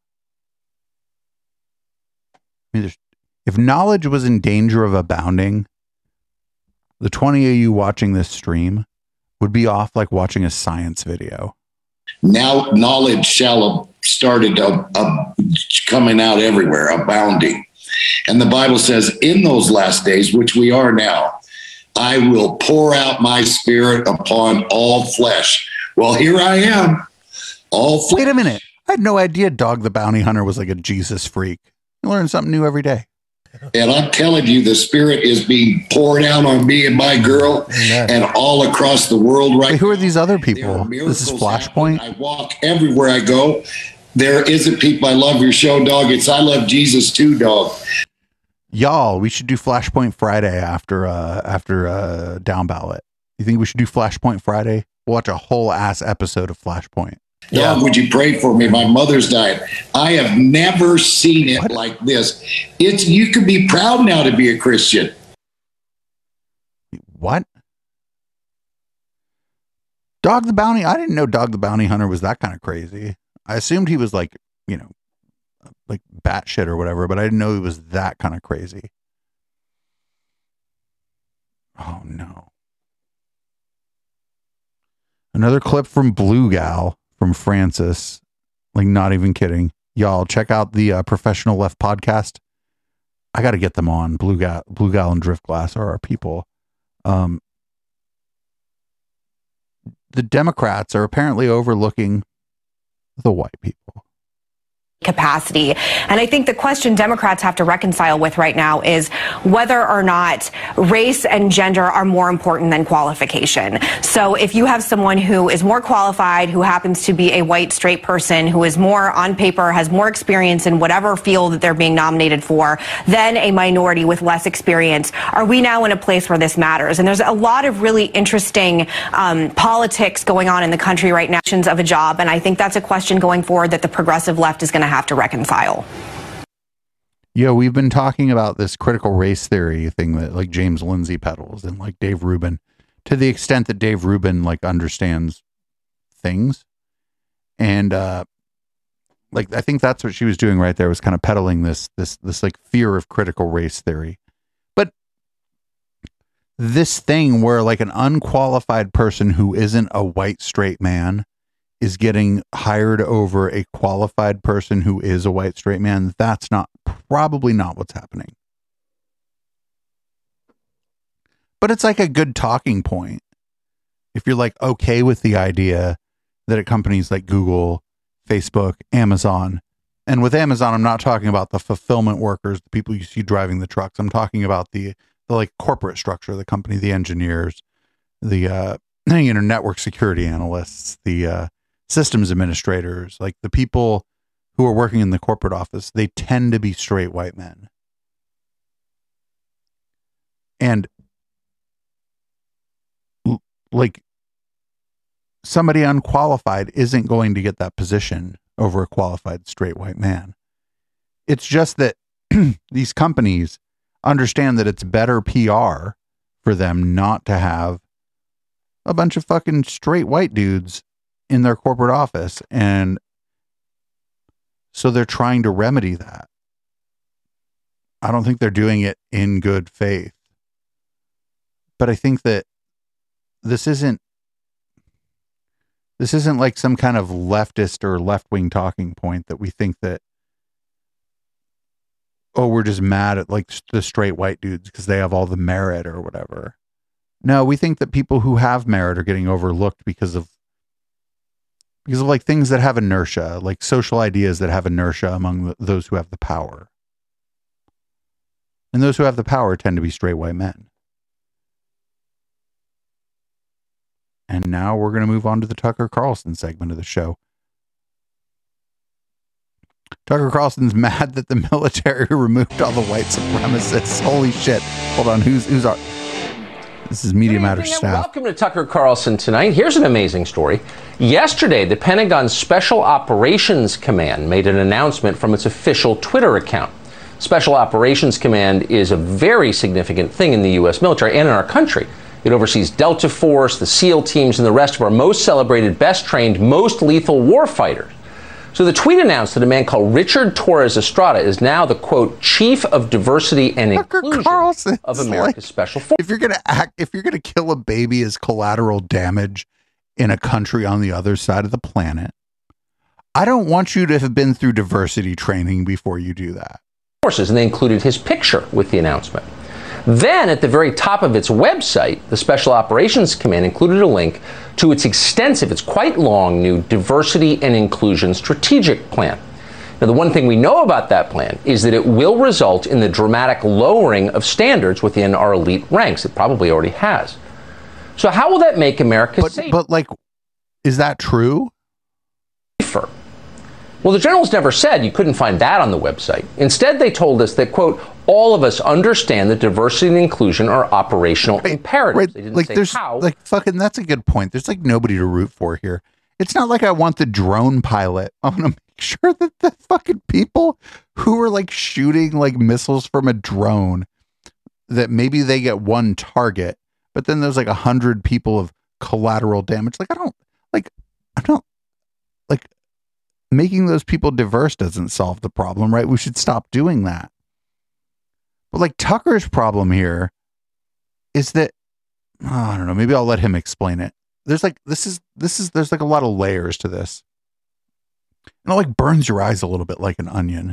If knowledge was in danger of abounding, the 20 of you watching this stream would be off like watching a science video. Now knowledge shall have started coming out everywhere, abounding. And the Bible says, in those last days, which we are now, I will pour out my spirit upon all flesh. Well, here I am. All flesh. Wait a minute. I had no idea Dog the Bounty Hunter was like a Jesus freak. You learn something new every day. And I'm telling you, the spirit is being poured out on me and my girl. Amen. And all across the world right now. Who are these other people? This is Flashpoint? I walk everywhere I go. There isn't people. I love your show, dog. It's I love Jesus too, dog. Y'all, we should do Flashpoint Friday after Down Ballot. You think we should do Flashpoint Friday? We'll watch a whole ass episode of Flashpoint. Dog, would you pray for me? My mother's died. I have never seen it like this. You could be proud now to be a Christian. what? Dog the Bounty? I didn't know Dog the Bounty Hunter was that kind of crazy. I assumed he was like, you know, like batshit or whatever, but I didn't know he was that kind of crazy. Oh no. Another clip from Blue Gal from Francis. Like, not even kidding. Y'all check out the Professional Left podcast. I got to get them on. Blue Gal and Driftglass are our people. The Democrats are apparently overlooking the white people. Capacity. And I think the question Democrats have to reconcile with right now is whether or not race and gender are more important than qualification. So if you have someone who is more qualified, who happens to be a white straight person, who is more on paper, has more experience in whatever field that they're being nominated for, than a minority with less experience, are we now in a place where this matters? And there's a lot of really interesting politics going on in the country right now of a job. And I think that's a question going forward that the progressive left is going to have to reconcile. Yeah, we've been talking about this critical race theory thing that like James Lindsay peddles and like Dave Rubin, to the extent that Dave Rubin like understands things. And like I think that's what she was doing right there, was kind of peddling this like fear of critical race theory. But this thing where like an unqualified person who isn't a white straight man is getting hired over a qualified person who is a white straight man, that's probably not what's happening. But it's like a good talking point. If you're like okay with the idea that at companies like Google, Facebook, Amazon, and with Amazon, I'm not talking about the fulfillment workers, the people you see driving the trucks. I'm talking about the like corporate structure of the company, the engineers, the network security analysts, the systems administrators, like the people who are working in the corporate office, they tend to be straight white men. And like somebody unqualified isn't going to get that position over a qualified straight white man. It's just that these companies understand that it's better PR for them not to have a bunch of fucking straight white dudes in their corporate office, and so they're trying to remedy that. I don't think they're doing it in good faith, but I think that this isn't like some kind of leftist or left-wing talking point that we think that, oh, we're just mad at like the straight white dudes because they have all the merit or whatever. No, we think that people who have merit are getting overlooked because of like things that have inertia, like social ideas that have inertia among those who have the power. And those who have the power tend to be straight white men. And now we're going to move on to the Tucker Carlson segment of the show. Tucker Carlson's mad that the military removed all the white supremacists. Holy shit. Hold on. Who's our... This is Media Matters staff. Welcome to Tucker Carlson tonight. Here's an amazing story. Yesterday, the Pentagon's Special Operations Command made an announcement from its official Twitter account. Special Operations Command is a very significant thing in the U.S. military and in our country. It oversees Delta Force, the SEAL teams, and the rest of our most celebrated, best trained, most lethal warfighters. So the tweet announced that a man called Richard Torres Estrada is now the, quote, Chief of Diversity and Inclusion of America's Special Forces. If you're going to kill a baby as collateral damage in a country on the other side of the planet, I don't want you to have been through diversity training before you do that. Forces, and they included his picture with the announcement. Then, at the very top of its website, the Special Operations Command included a link to its extensive, it's quite long, new Diversity and Inclusion Strategic Plan. Now, the one thing we know about that plan is that it will result in the dramatic lowering of standards within our elite ranks. It probably already has. So how will that make America safer? But, like, is that true? Well, the generals never said you couldn't find that on the website. Instead, they told us that, quote, all of us understand that diversity and inclusion are operational imperatives. They didn't like, say there's, how. Like, fucking, that's a good point. There's, like, nobody to root for here. It's not like I want the drone pilot. I want to make sure that the fucking people who are, like, shooting, like, missiles from a drone, that maybe they get one target, but then there's like 100 people of collateral damage. Like, I'm not like making those people diverse doesn't solve the problem, right? We should stop doing that. But like Tucker's problem here is that, I don't know, maybe I'll let him explain it. There's like, there's like a lot of layers to this. And it like burns your eyes a little bit like an onion.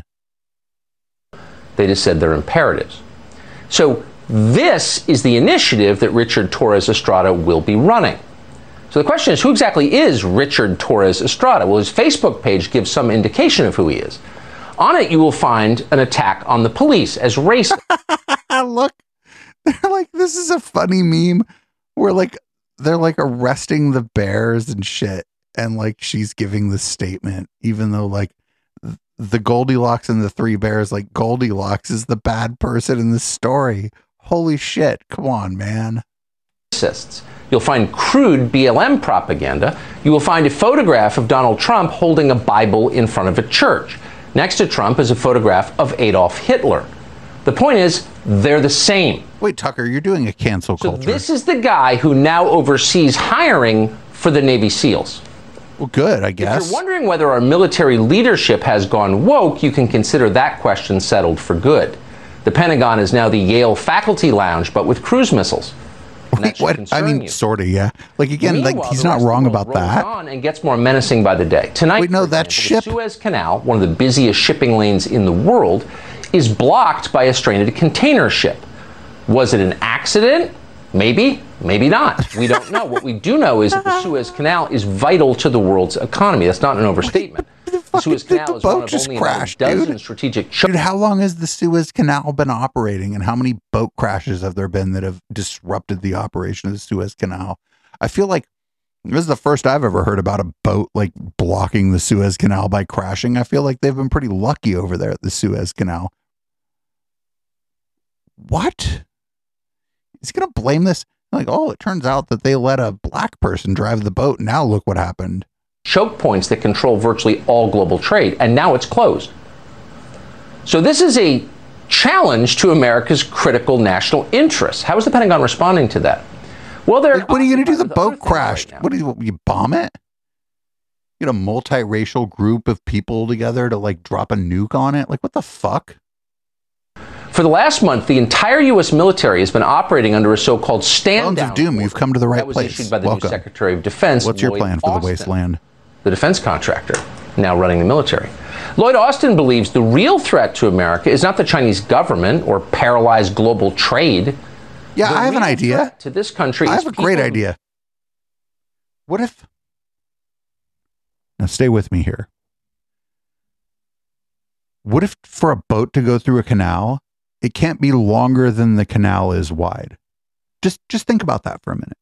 They just said they're imperatives. So this is the initiative that Richard Torres Estrada will be running. So the question is, who exactly is Richard Torres Estrada? Well, his Facebook page gives some indication of who he is. On it, you will find an attack on the police as racist. Look, they're like, this is a funny meme where like, they're like arresting the bears and shit. And like, she's giving the statement, even though like the Goldilocks and the three bears, like Goldilocks is the bad person in this story. Holy shit. Come on, man. You'll find crude BLM propaganda. You will find a photograph of Donald Trump holding a Bible in front of a church. Next to Trump is a photograph of Adolf Hitler. The point is, they're the same. Wait, Tucker, you're doing a cancel culture. So this is the guy who now oversees hiring for the Navy SEALs. Well, good, I guess. If you're wondering whether our military leadership has gone woke, you can consider that question settled for good. The Pentagon is now the Yale Faculty Lounge, but with cruise missiles. Wait, what? I mean, sort of, yeah. Like, again, Meanwhile, like, he's the not rest of wrong the world about that. rolls on and gets more menacing by the day. Tonight, wait, no, for that example, ship. The Suez Canal, one of the busiest shipping lanes in the world, is blocked by a stranded container ship. Was it an accident? Maybe, maybe not. We don't know. What we do know is that the Suez Canal is vital to the world's economy. That's not an overstatement. The Suez Canal is one of only about a dozen strategic... Dude, how long has the Suez Canal been operating, and how many boat crashes have there been that have disrupted the operation of the Suez Canal? I feel like this is the first I've ever heard about a boat like blocking the Suez Canal by crashing. I feel like they've been pretty lucky over there at the Suez Canal. What? He's going to blame this? Like, oh, it turns out that they let a black person drive the boat. Now look what happened. Choke points that control virtually all global trade, and now it's closed. So this is a challenge to America's critical national interests. How is the Pentagon responding to that? Well, they're... Like, what are you going to do? The boat crashed. Right, what do you bomb it? Get a multiracial group of people together to like drop a nuke on it? Like, what the fuck? For the last month, the entire U.S. military has been operating under a so-called stand-down. Bones of Doom, you've come to the right that was place. Issued by the Welcome. new Secretary of Defense. What's your Lloyd plan for Austin, the wasteland? The defense contractor, now running the military. Lloyd Austin believes the real threat to America is not the Chinese government or paralyzed global trade. Yeah, I have an idea. To this country, I have a great idea. What if... Now stay with me here. What if for a boat to go through a canal, it can't be longer than the canal is wide? Just think about that for a minute.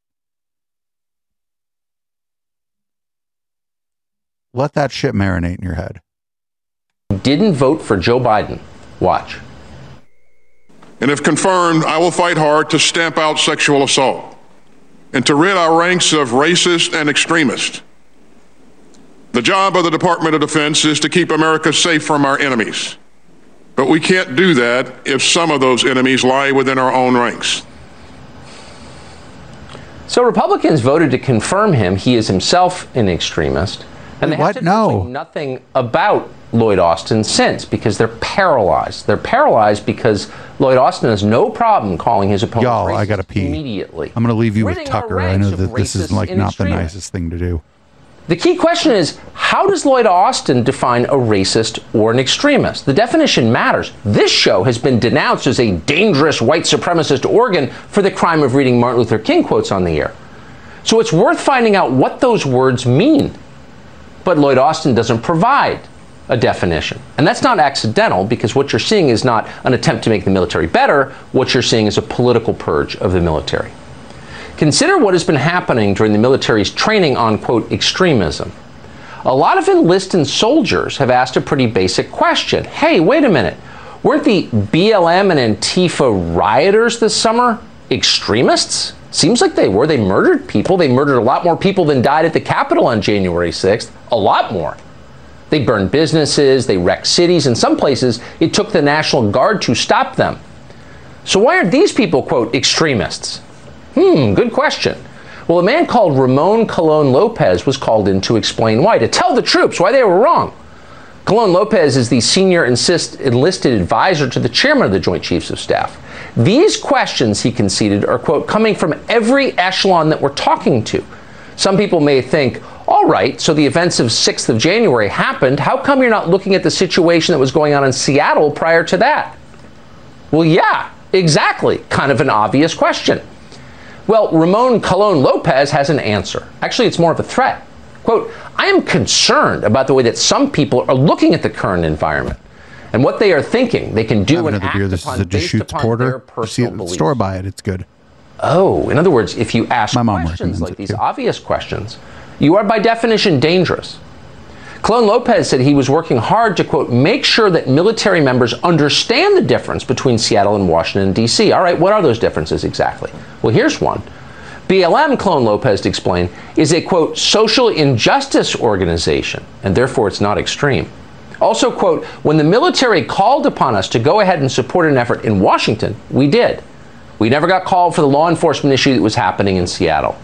Let that shit marinate in your head. Didn't vote for Joe Biden. Watch. And if confirmed, I will fight hard to stamp out sexual assault and to rid our ranks of racist and extremists. The job of the Department of Defense is to keep America safe from our enemies. But we can't do that if some of those enemies lie within our own ranks. So Republicans voted to confirm him. He is himself an extremist. And they have said nothing about Lloyd Austin since, because they're paralyzed. They're paralyzed because Lloyd Austin has no problem calling his opponents racist I gotta pee. Immediately. I'm going to leave you with Tucker. I know that this is like not the nicest thing to do. The key question is, how does Lloyd Austin define a racist or an extremist? The definition matters. This show has been denounced as a dangerous white supremacist organ for the crime of reading Martin Luther King quotes on the air. So it's worth finding out what those words mean. But Lloyd Austin doesn't provide a definition. And that's not accidental, because what you're seeing is not an attempt to make the military better. What you're seeing is a political purge of the military. Consider what has been happening during the military's training on, quote, extremism. A lot of enlisted soldiers have asked a pretty basic question. Hey, wait a minute. Weren't the BLM and Antifa rioters this summer extremists? Seems like they were. They murdered people. They murdered a lot more people than died at the Capitol on January 6th. A lot more. They burned businesses. They wrecked cities. In some places, it took the National Guard to stop them. So why aren't these people, quote, extremists? Good question. Well, a man called Ramon Colon Lopez was called in to explain why, to tell the troops why they were wrong. Colon Lopez is the senior enlisted advisor to the chairman of the Joint Chiefs of Staff. These questions, he conceded, are, quote, coming from every echelon that we're talking to. Some people may think, all right, so the events of 6th of January happened. How come you're not looking at the situation that was going on in Seattle prior to that? Well, yeah, exactly. Kind of an obvious question. Well, Ramon Colon Lopez has an answer. Actually, it's more of a threat. Quote, I am concerned about the way that some people are looking at the current environment and what they are thinking they can do and act upon based upon their personal beliefs. Store by it, it's good. Oh, in other words, if you ask questions like these obvious questions, you are by definition dangerous. Colon Lopez said he was working hard to, quote, make sure that military members understand the difference between Seattle and Washington, D.C. All right, what are those differences exactly? Well, here's one. BLM, Colon Lopez explained, is a, quote, social injustice organization, and therefore it's not extreme. Also, quote, when the military called upon us to go ahead and support an effort in Washington, we did. We never got called for the law enforcement issue that was happening in Seattle.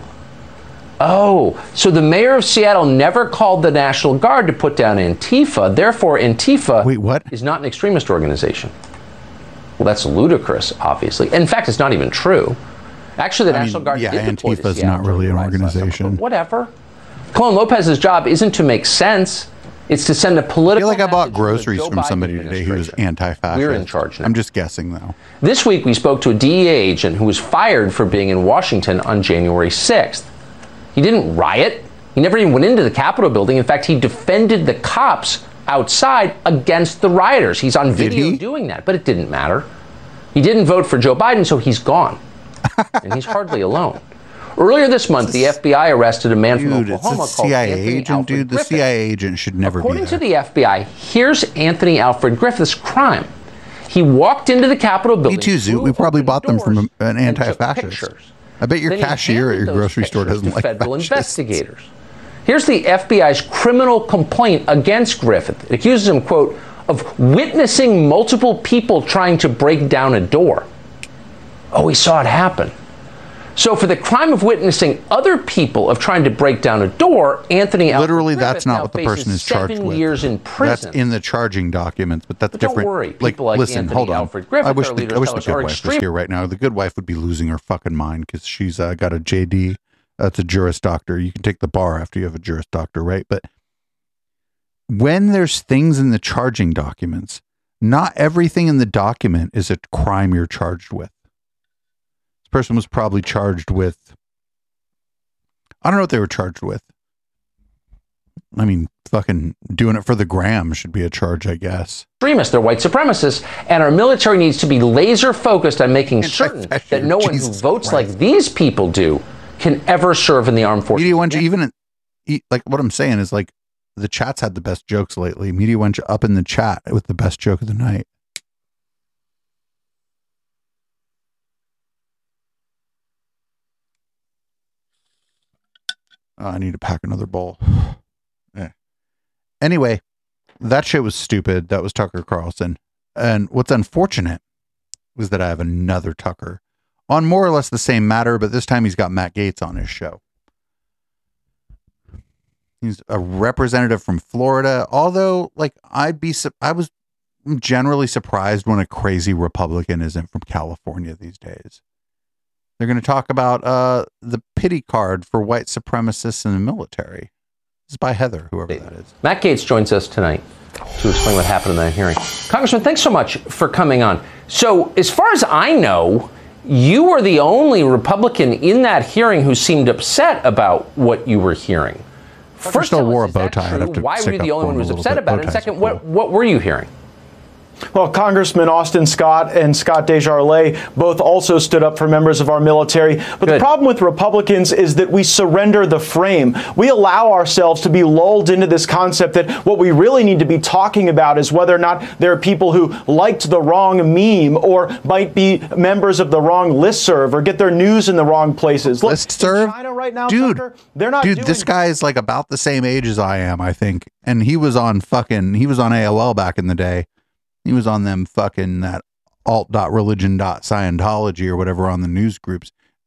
Oh, so the mayor of Seattle never called the National Guard to put down Antifa. Therefore, Antifa is not an extremist organization. Well, that's ludicrous, obviously. In fact, it's not even true. Actually, the National Guard did deploy to Antifa is Seattle not really an organization. Whatever. Colon Lopez's job isn't to make sense. It's to send a political. I feel like I bought groceries from somebody today who was anti-fascist. We're in charge now. I'm just guessing, though. This week, we spoke to a DEA agent who was fired for being in Washington on January 6th. He didn't riot. He never even went into the Capitol building. In fact, he defended the cops outside against the rioters. He's on video doing that, but it didn't matter. He didn't vote for Joe Biden, so he's gone. And he's hardly alone. Earlier this month, the FBI arrested a man from Oklahoma it's a CIA agent, dude. The CIA agent should never According be there. to the FBI, here's Anthony Alfred Griffith's crime. He walked into the Capitol building. Me too, Zoot. We probably bought them from an anti-fascist. I bet your cashier at your grocery store doesn't like federal fascists. investigators. Here's the FBI's criminal complaint against Griffith. It accuses him, quote, of witnessing multiple people trying to break down a door. Oh, he saw it happen. So for the crime of witnessing other people of trying to break down a door, Anthony literally Alfred that's not what the person is charged 7 with. years in prison. That's in the charging documents, but that's different. Don't worry, people like listen, Anthony hold on. Alfred Griffith, I wish our the leaders good tell us, wife was here right now. The good wife would be losing her fucking mind because she's got a JD. That's a Juris Doctor. You can take the bar after you have a Juris Doctor, right? But when there's things in the charging documents, not everything in the document is a crime you're charged with. This person was probably charged with, I don't know what they were charged with. I mean, fucking doing it for the gram should be a charge, I guess. Extremists, they're white supremacists, and our military needs to be laser focused on making certain that no one who votes like these people do can ever serve in the armed forces. Media Wench, even like what I'm saying is like the chat's had the best jokes lately. Media Wench up in the chat with the best joke of the night. I need to pack another bowl. Anyway, that shit was stupid. That was Tucker Carlson. And what's unfortunate is that I have another Tucker on more or less the same matter, but this time he's got Matt Gaetz on his show. He's a representative from Florida, although like I was generally surprised when a crazy Republican isn't from California these days. They're going to talk about the pity card for white supremacists in the military. It's by Heather, whoever that is. Matt Gaetz joins us tonight to explain what happened in that hearing. Congressman, thanks so much for coming on. So, as far as I know, you were the only Republican in that hearing who seemed upset about what you were hearing. First, I wore a bow tie. Why were you the only one who was upset about it? And second, what were you hearing? Well, Congressman Austin Scott and Scott Desjardins both also stood up for members of our military. But the problem with Republicans is that we surrender the frame. We allow ourselves to be lulled into this concept that what we really need to be talking about is whether or not there are people who liked the wrong meme or might be members of the wrong listserv or get their news in the wrong places. Look, listserv? China right now, dude, Tucker, they're not dude, this guy is like about the same age as I am, I think. And he was on AOL back in the day. He was on them fucking that alt.religion.scientology or whatever on the news groups.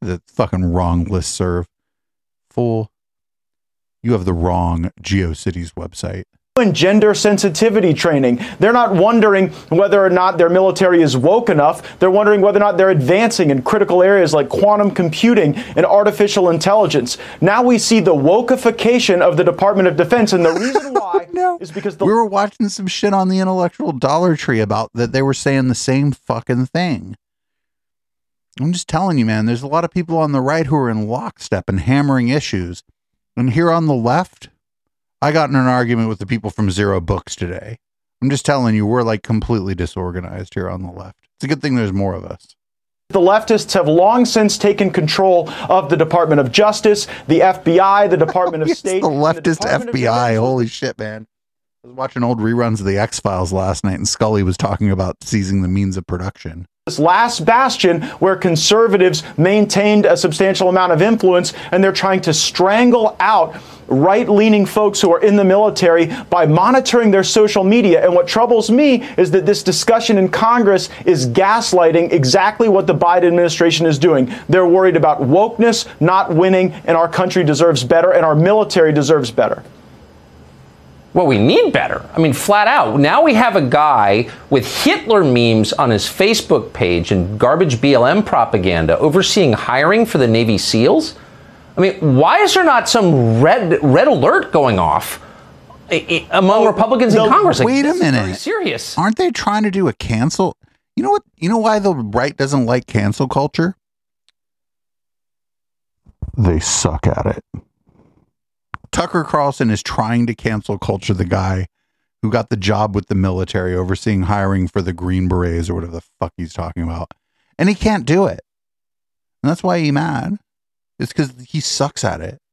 The fucking wrong listserv. Fool. You have the wrong GeoCities website. And gender sensitivity training. They're not wondering whether or not their military is woke enough. They're wondering whether or not they're advancing in critical areas like quantum computing and artificial intelligence. Now we see the wokeification of the Department of Defense, and the reason why is because we were watching some shit on the Intellectual Dollar Tree about that. They were saying the same fucking thing. I'm just telling you, man, there's a lot of people on the right who are in lockstep and hammering issues. And here on the left, I got in an argument with the people from Zero Books today. I'm just telling you, we're like completely disorganized here on the left. It's a good thing there's more of us. The leftists have long since taken control of the Department of Justice, the FBI, the Department of State. The leftist FBI. Holy shit, man. I was watching old reruns of the X-Files last night, and Scully was talking about seizing the means of production. This last bastion where conservatives maintained a substantial amount of influence, and they're trying to strangle out right-leaning folks who are in the military by monitoring their social media. And what troubles me is that this discussion in Congress is gaslighting exactly what the Biden administration is doing. They're worried about wokeness not winning, and our country deserves better, and our military deserves better. Well, we need better. I mean, flat out. Now we have a guy with Hitler memes on his Facebook page and garbage BLM propaganda overseeing hiring for the Navy SEALs. I mean, why is there not some red alert going off among Republicans in Congress? Like, wait a minute. Very serious. Aren't they trying to do a cancel? You know what? You know why the right doesn't like cancel culture? They suck at it. Tucker Carlson is trying to cancel culture the guy who got the job with the military overseeing hiring for the Green Berets or whatever the fuck he's talking about. And he can't do it. And that's why he's mad. It's because he sucks at it.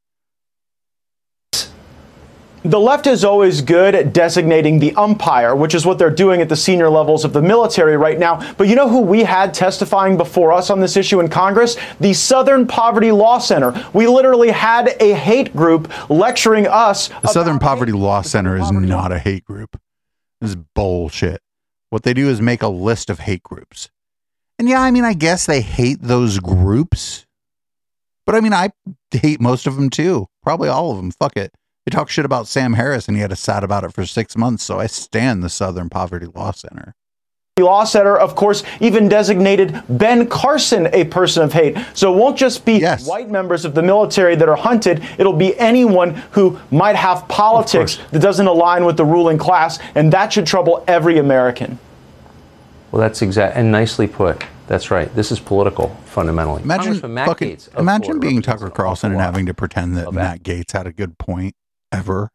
The left is always good at designating the umpire, which is what they're doing at the senior levels of the military right now. But you know who we had testifying before us on this issue in Congress? The Southern Poverty Law Center. We literally had a hate group lecturing us. The Southern Poverty Law Center is not a hate group. This is bullshit. What they do is make a list of hate groups. And yeah, I mean, I guess they hate those groups. But I mean, I hate most of them too. Probably all of them. Fuck it. They talk shit about Sam Harris and he had to sad about it for 6 months. So I stand the Southern Poverty Law Center. The Law Center, of course, even designated Ben Carson a person of hate. So it won't just be white members of the military that are hunted. It'll be anyone who might have politics that doesn't align with the ruling class. And that should trouble every American. Well, that's exact and nicely put. That's right. This is political, fundamentally. Imagine being Tucker Carlson and having to pretend that Matt Gaetz had a good point ever.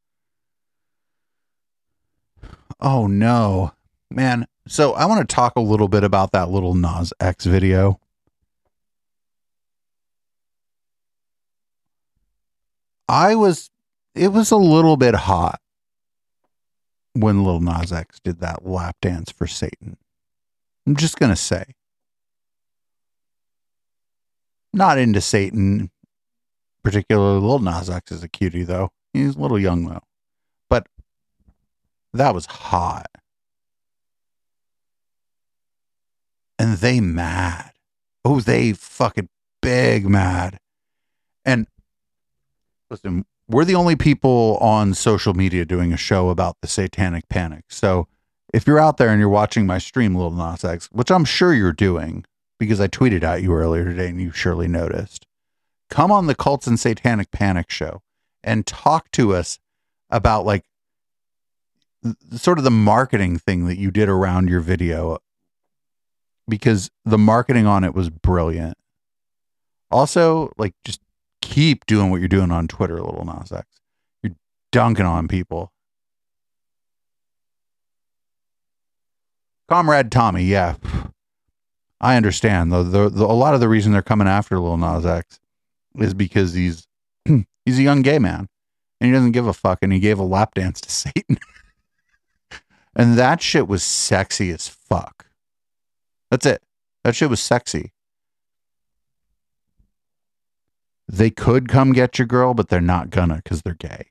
Oh, no. Man, so I want to talk a little bit about that little Nas X video. It was a little bit hot when Lil Nas X did that lap dance for Satan. I'm just going to say. Not into Satan, particularly Lil Nas X is a cutie, though. He's a little young, though. But that was hot. And they mad. Oh, they fucking big mad. And listen, we're the only people on social media doing a show about the satanic panic. So if you're out there and you're watching my stream, Lil Nas X, which I'm sure you're doing, because I tweeted at you earlier today and you surely noticed, come on the Cults and Satanic Panic show and talk to us about like sort of the marketing thing that you did around your video, because the marketing on it was brilliant. Also, like, just keep doing what you're doing on Twitter, Lil Nas X. You're dunking on people. Comrade Tommy, yeah. I understand, though. A lot of the reason they're coming after Lil Nas X is because he's a young gay man and he doesn't give a fuck, and he gave a lap dance to Satan. And that shit was sexy as fuck. That's it. That shit was sexy. They could come get your girl, but they're not gonna because they're gay.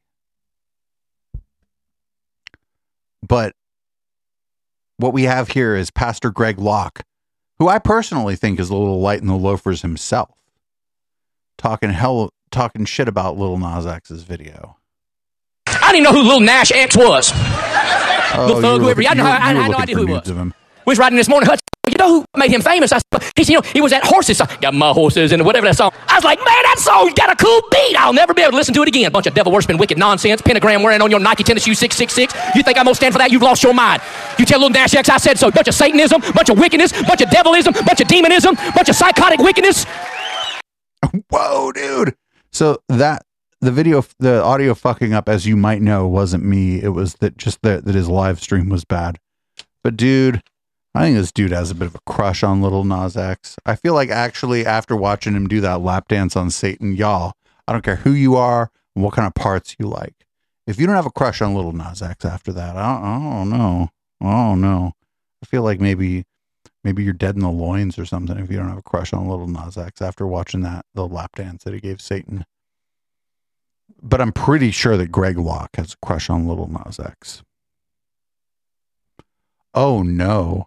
But what we have here is Pastor Greg Locke, who I personally think is a little light in the loafers himself, talking shit about Lil Nas X's video. I didn't know who Lil Nash X was. Lil Thug, whoever. I had no idea who he was. We was riding this morning. You know who made him famous? He was at Horses. Got my horses and whatever that song. I was like, man, that song's got a cool beat. I'll never be able to listen to it again. Bunch of devil worshiping, wicked nonsense. Pentagram wearing on your Nike tennis shoes 666. You think I'm gonna stand for that? You've lost your mind. You tell Lil Nash X I said so. Bunch of Satanism, bunch of wickedness, bunch of devilism, bunch of demonism, bunch of psychotic wickedness. Whoa, dude. So the audio fucking up, as you might know, wasn't me. It was that his live stream was bad. But dude, I think this dude has a bit of a crush on Lil Nas X. I feel like actually after watching him do that lap dance on Satan, y'all, I don't care who you are and what kind of parts you like. If you don't have a crush on Lil Nas X after that, I don't know. I feel like maybe you're dead in the loins or something if you don't have a crush on Lil Nas X after watching the lap dance that he gave Satan. But I'm pretty sure that Greg Locke has a crush on Lil Nas X. Oh no.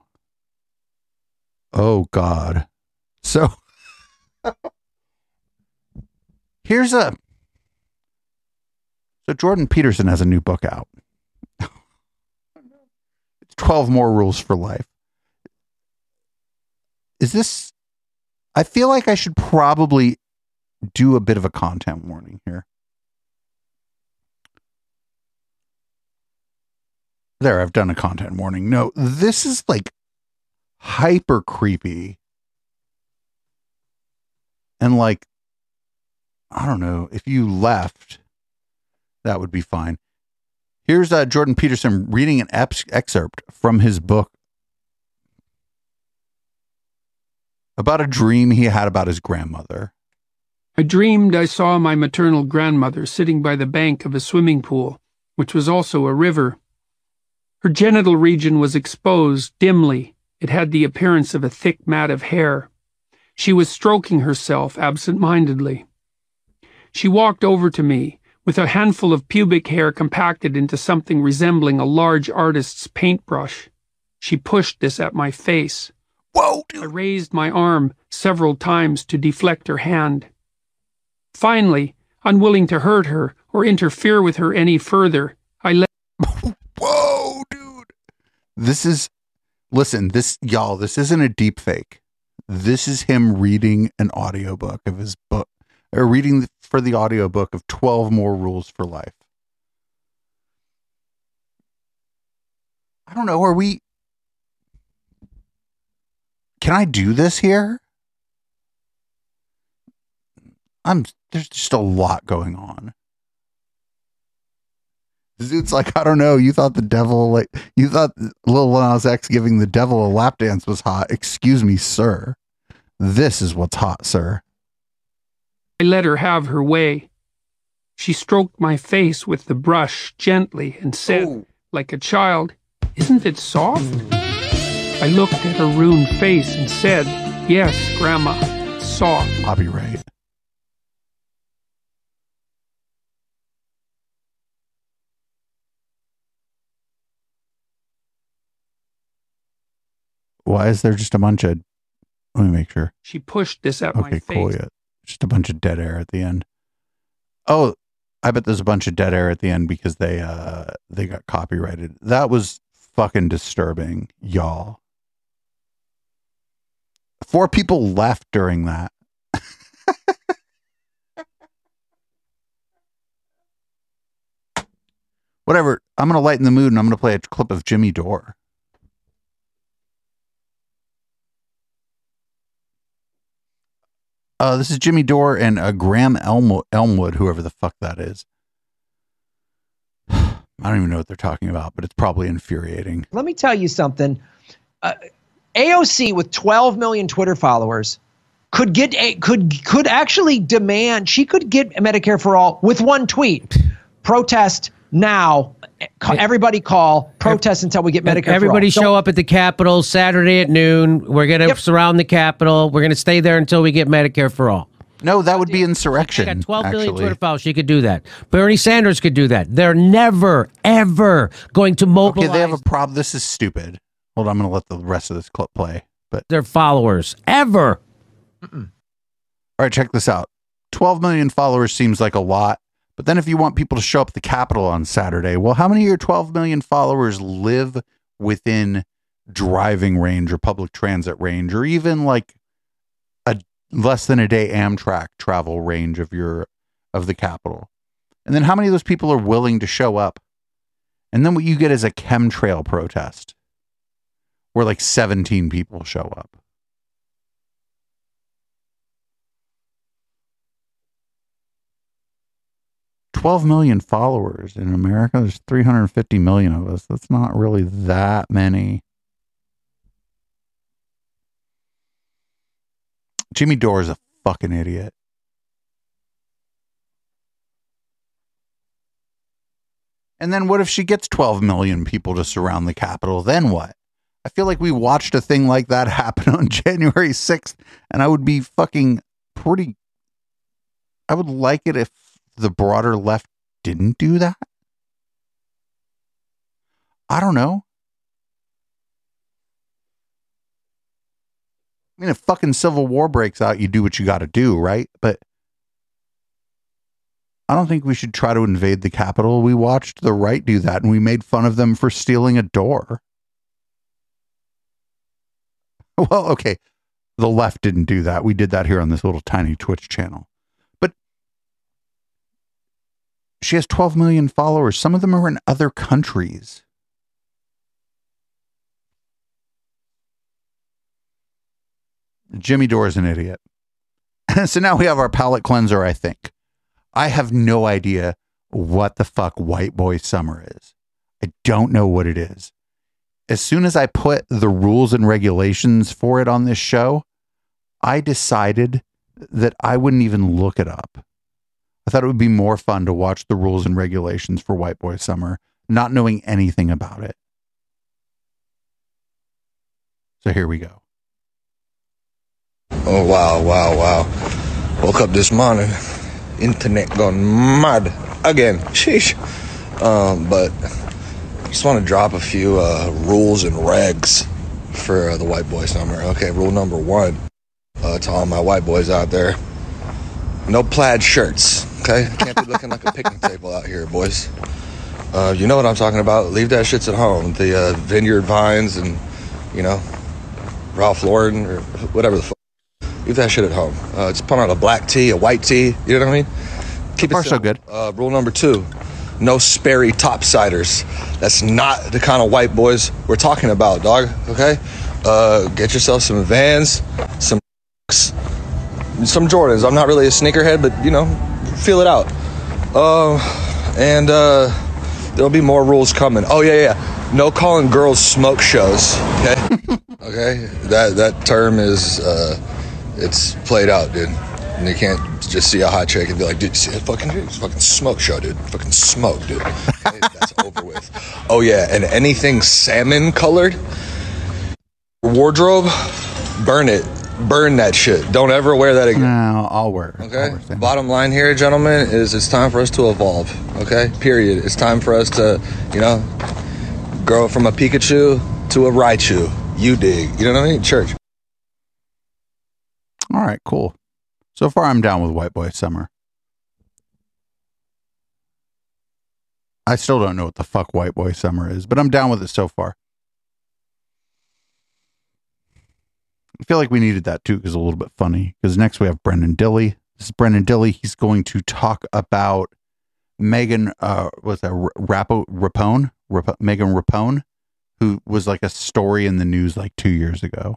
Oh God. So so Jordan Peterson has a new book out. It's 12 More Rules for Life. I feel like I should probably do a bit of a content warning here. There, I've done a content warning. No, this is like hyper creepy. And like, I don't know, if you left, that would be fine. Here's Jordan Peterson reading an excerpt from his book about a dream he had about his grandmother. I dreamed I saw my maternal grandmother sitting by the bank of a swimming pool, which was also a river. Her genital region was exposed dimly. It had the appearance of a thick mat of hair. She was stroking herself absent-mindedly. She walked over to me, with a handful of pubic hair compacted into something resembling a large artist's paintbrush. She pushed this at my face. Whoa, dude. I raised my arm several times to deflect her hand. Finally, unwilling to hurt her or interfere with her any further, I let... Whoa, dude. This isn't a deep fake. This is him reading an audiobook of his book, or reading for the audiobook of 12 More Rules for Life. I don't know, can I do this here? There's just a lot going on. It's like, I don't know, you thought Lil Nas X giving the devil a lap dance was hot. Excuse me, sir. This is what's hot, sir. I let her have her way. She stroked my face with the brush gently and said, like a child, "Isn't it soft?" I looked at her ruined face and said, "Yes, Grandma, soft." Copyright. Why is there just a bunch of... Let me make sure. She pushed this at my face. Okay, cool. Yeah. Just a bunch of dead air at the end. Oh, I bet there's a bunch of dead air at the end because they got copyrighted. That was fucking disturbing, y'all. 4 people left during that. Whatever. I'm going to lighten the mood and I'm going to play a clip of Jimmy Dore. This is Jimmy Dore and Graham Elmwood, whoever the fuck that is. I don't even know what they're talking about, but it's probably infuriating. Let me tell you something. AOC with 12 million Twitter followers could actually demand, she could get Medicare for all with one tweet. Protest now. Everybody call, protest until we get Medicare Everybody for all. show up at the Capitol Saturday at noon. We're going to surround the Capitol. We're going to stay there until we get Medicare for all. No, that would be insurrection. I got 12 million Twitter followers. She could do that. Bernie Sanders could do that. They're never, ever going to mobilize. Okay, they have a problem. This is stupid. Hold on, I'm going to let the rest of this clip play. but their followers ever. All right, check this out. 12 million followers seems like a lot, but then if you want people to show up at the Capitol on Saturday, well, how many of your 12 million followers live within driving range or public transit range, or even like a less than a day Amtrak travel range of the Capitol? And then how many of those people are willing to show up? And then what you get is a chemtrail protest where like 17 people show up. $12 million followers in America. There's 350 million of us. That's not really that many. Jimmy Dore is a fucking idiot. And then what if she gets 12 million people to surround the Capitol? Then what? I feel like we watched a thing like that happen on January 6th, and I would be fucking pretty... I would like it if the broader left didn't do that. I don't know. I mean, if fucking civil war breaks out, you do what you got to do, right? But I don't think we should try to invade the Capitol. We watched the right do that, and we made fun of them for stealing a door. Well, okay, the left didn't do that. We did that here on this little tiny Twitch channel. But she has 12 million followers. Some of them are in other countries. Jimmy Dore is an idiot. So now we have our palate cleanser, I think. I have no idea what the fuck White Boy Summer is. I don't know what it is. As soon as I put the rules and regulations for it on this show, I decided that I wouldn't even look it up. I thought it would be more fun to watch the rules and regulations for White Boy Summer, not knowing anything about it. So here we go. Oh, wow. Woke up this morning. Internet gone mad again. Sheesh. But I just want to drop a few rules and regs for the White Boy Summer. Okay, rule number 1. To all my white boys out there. No plaid shirts. Okay? Can't be looking like a picnic table out here, boys. You know what I'm talking about. Leave that shits at home. The Vineyard Vines and, Ralph Lauren or whatever the fuck. Leave that shit at home. Just put on a black tee, a white tee. You know what I mean? Keep it so good. Rule number 2. No Sperry topsiders. That's not the kind of white boys we're talking about, dog. Okay? Get yourself some Vans, some Jordans. I'm not really a sneakerhead, but, feel it out. And there'll be more rules coming. Oh, yeah. No calling girls smoke shows. Okay? Okay? That term is... it's played out, dude. And you can't just see a hot chick and be like, dude, see that fucking smoke show, dude. Fucking smoke, dude. Okay, that's over with. Oh, yeah. And anything salmon colored wardrobe, burn it. Burn that shit. Don't ever wear that again. No, I'll wear it. Okay? Bottom line here, gentlemen, is it's time for us to evolve. Okay? Period. It's time for us to, grow from a Pikachu to a Raichu. You dig. You know what I mean? Church. All right, cool. So far, I'm down with White Boy Summer. I still don't know what the fuck White Boy Summer is, but I'm down with it so far. I feel like we needed that too, because it's a little bit funny. Because next we have Brendan Dilley. This is Brendan Dilley. He's going to talk about Megan, Rapone? Megan Rapone, who was like a story in the news like 2 years ago.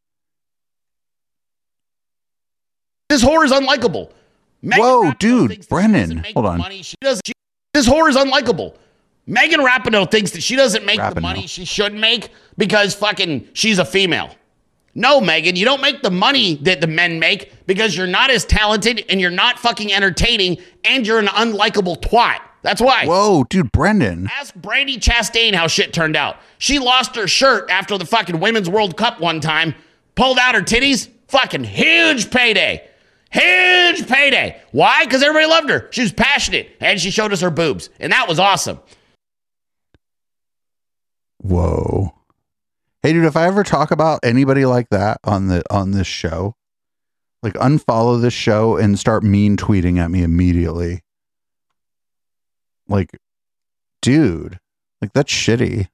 This whore is unlikable. Whoa, dude, Brennan, hold on. This whore is unlikable. Megan Rapinoe thinks that she doesn't make the money she should make because fucking she's a female. No, Megan, you don't make the money that the men make because you're not as talented and you're not fucking entertaining and you're an unlikable twat. That's why. Whoa, dude, Brendan. Ask Brandi Chastain how shit turned out. She lost her shirt after the fucking Women's World Cup one time, pulled out her titties, fucking huge payday. Huge payday. Why? Because everybody loved her. She was passionate and she showed us her boobs. And that was awesome. Whoa. Hey, dude, if I ever talk about anybody like that on this show, like unfollow this show and start mean tweeting at me immediately. Like, dude, like that's shitty.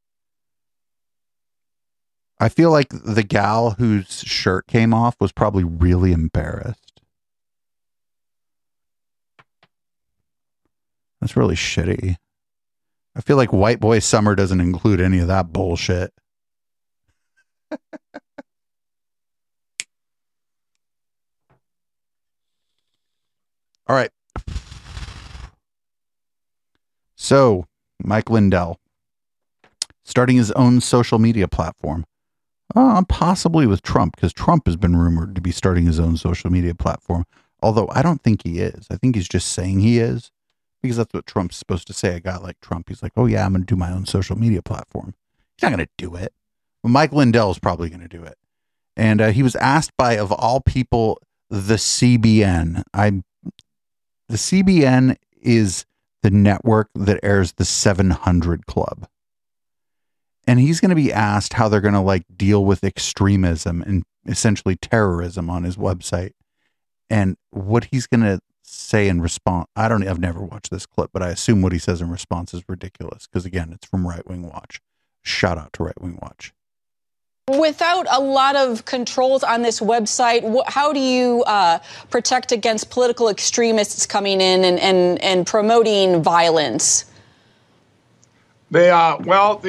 I feel like the gal whose shirt came off was probably really embarrassed. That's really shitty. I feel like White Boy Summer doesn't include any of that bullshit. All right. So, Mike Lindell starting his own social media platform. Possibly with Trump, because Trump has been rumored to be starting his own social media platform. Although I don't think he is. I think he's just saying he is, because that's what Trump's supposed to say. A guy like Trump, he's like, oh yeah, I'm going to do my own social media platform. He's not going to do it. Well, Mike Lindell is probably going to do it. And he was asked by, of all people, the CBN. The CBN is the network that airs the 700 Club. And he's going to be asked how they're going to like deal with extremism and essentially terrorism on his website. And what he's going to say in response, I've never watched this clip, but I assume what he says in response is ridiculous. Because again, it's from Right Wing Watch. Shout out to Right Wing Watch. Without a lot of controls on this website, how do you protect against political extremists coming in and promoting violence? What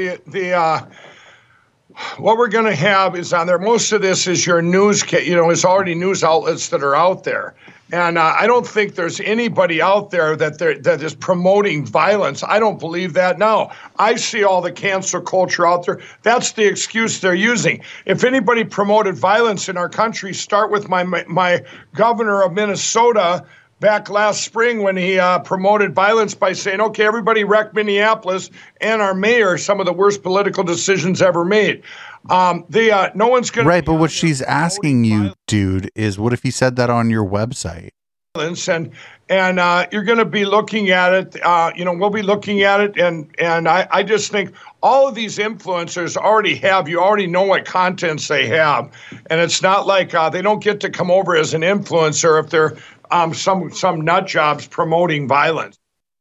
we're going to have is on there. Most of this is your news, it's already news outlets that are out there. And I don't think there's anybody out there that is promoting violence. I don't believe that now. I see all the cancel culture out there. That's the excuse they're using. If anybody promoted violence in our country, start with my governor of Minnesota back last spring when he promoted violence by saying, okay, everybody wreck Minneapolis, and our mayor, some of the worst political decisions ever made. No one's going to... Right, but what she's asking you, dude, is what if he said that on your website? And you're going to be looking at it, we'll be looking at it, and I just think all of these influencers you already know what contents they have, and it's not like they don't get to come over as an influencer if they're some nut jobs promoting violence.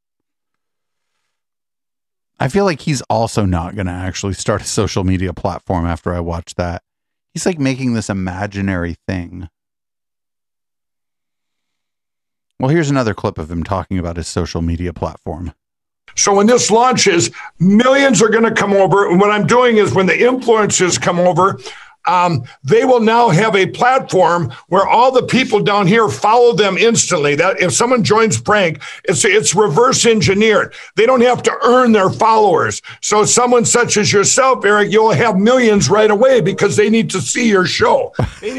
I feel like he's also not going to actually start a social media platform after I watch that. He's like making this imaginary thing. Well, here's another clip of him talking about his social media platform. So when this launches, millions are going to come over. And what I'm doing is when the influencers come over, they will now have a platform where all the people down here follow them instantly. That if someone joins Prank, it's reverse engineered. They don't have to earn their followers. So someone such as yourself, Eric, you'll have millions right away because they need to see your show.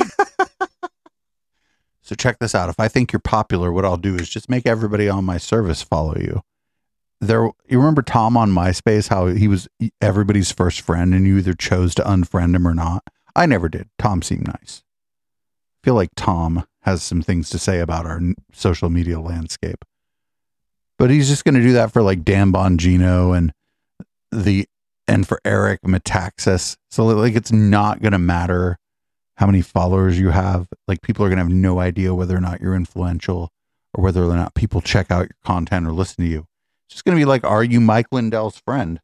So check this out. If I think you're popular, what I'll do is just make everybody on my service follow you. You remember Tom on MySpace, how he was everybody's first friend and you either chose to unfriend him or not? I never did. Tom seemed nice. I feel like Tom has some things to say about our social media landscape. But he's just going to do that for like Dan Bongino and for Eric Metaxas. So like it's not going to matter how many followers you have. Like people are going to have no idea whether or not you're influential or whether or not people check out your content or listen to you. It's just going to be like, are you Mike Lindell's friend?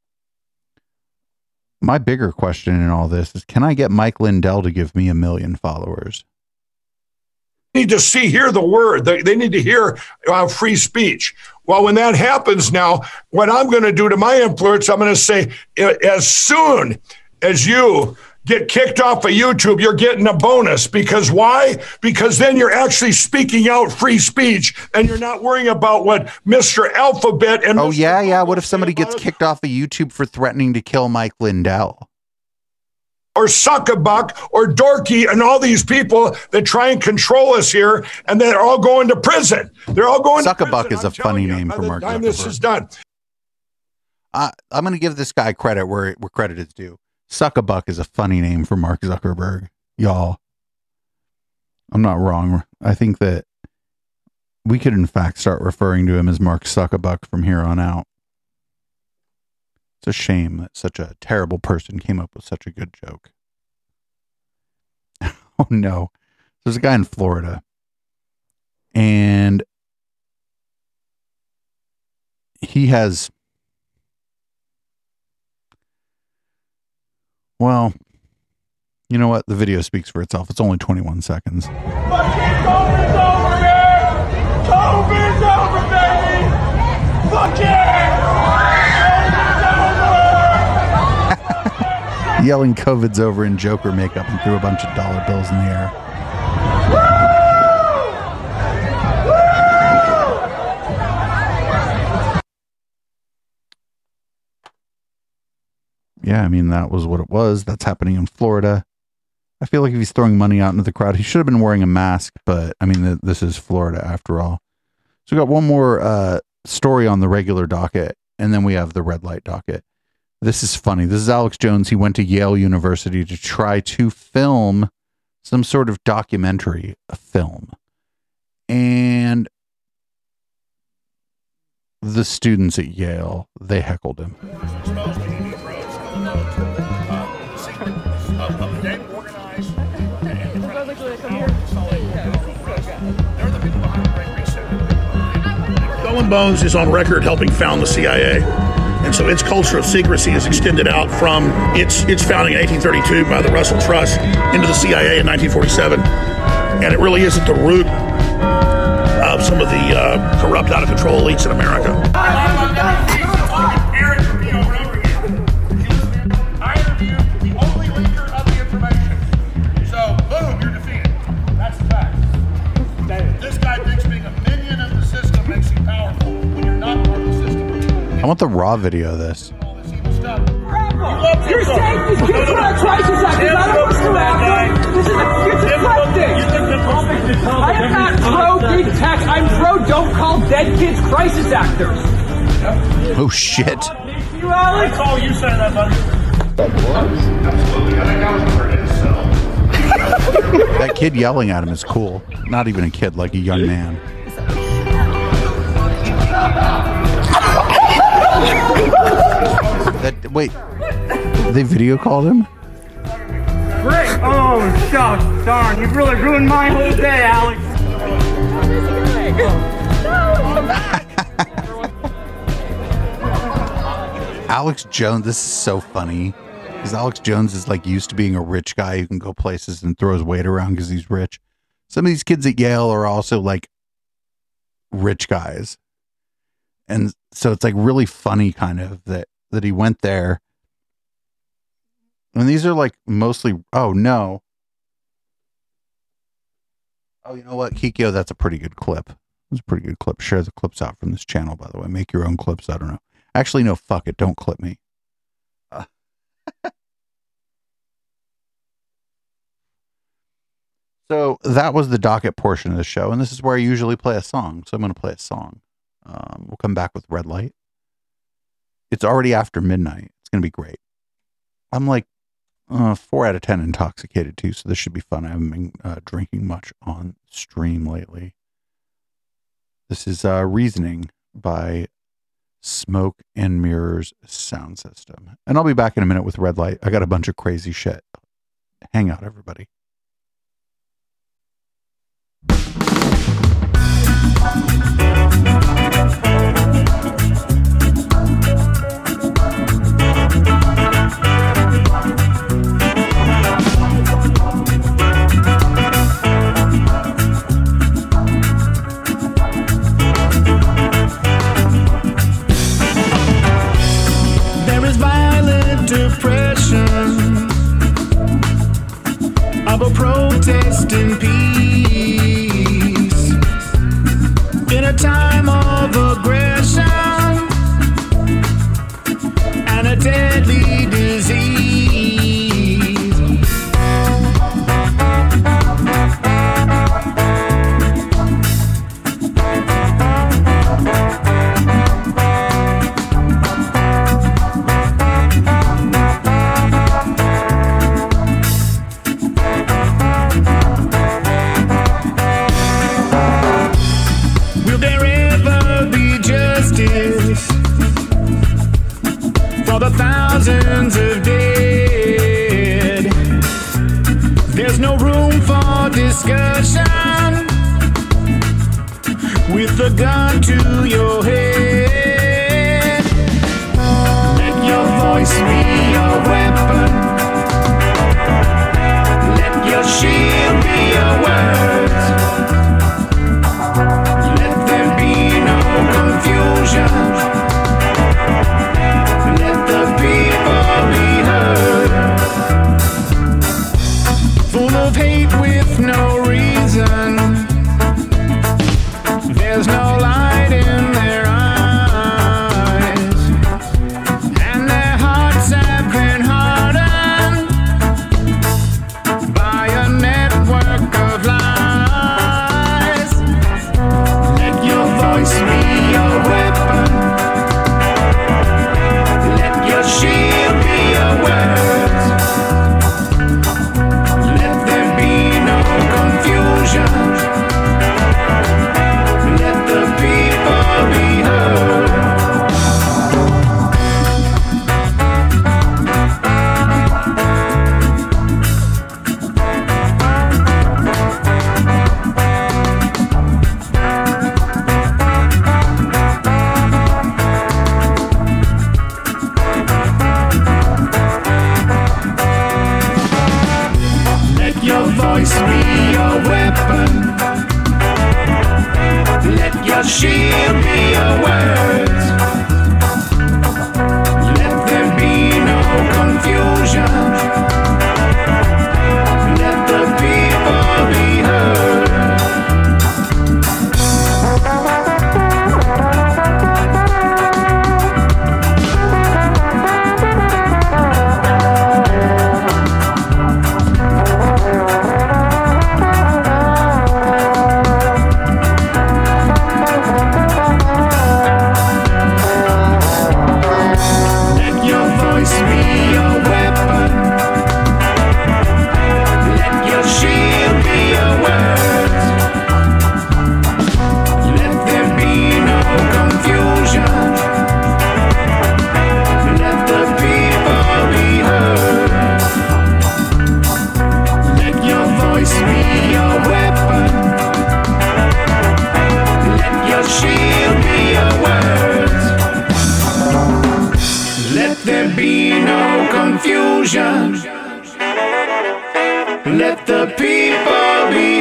My bigger question in all this is, can I get Mike Lindell to give me 1 million followers? They need to hear the word. They need to hear free speech. Well, when that happens now, what I'm going to do to my influence, I'm going to say, as soon as you get kicked off of YouTube, you're getting a bonus. Because why? Because then you're actually speaking out free speech and you're not worrying about what Mr. Alphabet and... Oh, yeah. What if somebody gets kicked off of YouTube for threatening to kill Mike Lindell? Or Suckabuck or Dorky and all these people that try and control us here, and they're all going to prison. They're all going to prison. Suckabuck is a funny name for Mark Zuckerberg. This is done. I'm going to give this guy credit where credit is due. Suckabuck is a funny name for Mark Zuckerberg, y'all. I'm not wrong. I think that we could, in fact, start referring to him as Mark Suckabuck from here on out. It's a shame that such a terrible person came up with such a good joke. Oh no. There's a guy in Florida, and he has, well, you know what? The video speaks for itself. It's only 21 seconds. COVID's over, man! COVID's over, baby! Fuck it! Yelling COVID's over in Joker makeup and threw a bunch of dollar bills in the air. Yeah, I mean, that was what it was. That's happening in Florida. I feel like if he's throwing money out into the crowd, he should have been wearing a mask, but I mean, this is Florida after all. So we got one more story on the regular docket, and then we have the red light docket. This is funny. This is Alex Jones. He went to Yale University to try to film some sort of documentary film. And the students at Yale, they heckled him. Skull and Bones is on record helping found the CIA. And so its culture of secrecy is extended out from its founding in 1832 by the Russell Trust into the CIA in 1947. And it really is at the root of some of the corrupt, out-of-control elites in America. I want the raw video of this. You're saying these kids are on crisis actors. I don't want to act. This is disgusting. I am not pro big tech. I'm pro don't call dead kids crisis actors. Oh shit. You, Alex? Oh, you said that, buddy. Absolutely. I think I was for incel. That kid yelling at him is cool. Not even a kid, like a young man. Wait, they video called him? Great. Oh, shucks. Darn, you've really ruined my whole day, Alex. Alex Jones, this is so funny. Because Alex Jones is like used to being a rich guy who can go places and throw his weight around because he's rich. Some of these kids at Yale are also like rich guys. And so it's like really funny kind of that he went there. And these are like mostly, oh no. Oh, you know what, Kikyo, that's a pretty good clip. It's a pretty good clip. Share the clips out from this channel, by the way. Make your own clips. I don't know. Actually, no, fuck it. Don't clip me. So that was the docket portion of the show. And this is where I usually play a song. So I'm going to play a song. We'll come back with Red Light. It's already after midnight. It's going to be great. I'm like 4 out of 10 intoxicated too, so this should be fun. I haven't been drinking much on stream lately. This is Reasoning by Smoke and Mirrors Sound System. And I'll be back in a minute with Red Light. I got a bunch of crazy shit. Hang out, everybody. There is violent depression of a protest in peace in a time of aggression and a deadly disease. For the thousands of dead. There's no room for discussion with a gun to your head. Let your voice be your weapon. Let your shield be your words. Let there be no confusion. Let the people be heard. Full of hate with no reason. There's no light in their eyes, and their hearts have been hardened by a network of lies. Let your voice be your weapon. Let your shield be your words. Let there be no confusion. Let the people be heard. Let your voice be your weapon. Let your shield be your words. Let there be no confusion. Let the people be heard. Let your voice be your weapon. Let your shield be your words. Let there be no confusion. Let the people be heard. Let your voice be your weapon. Let your shield be your words. Let there be no confusion. Let the people be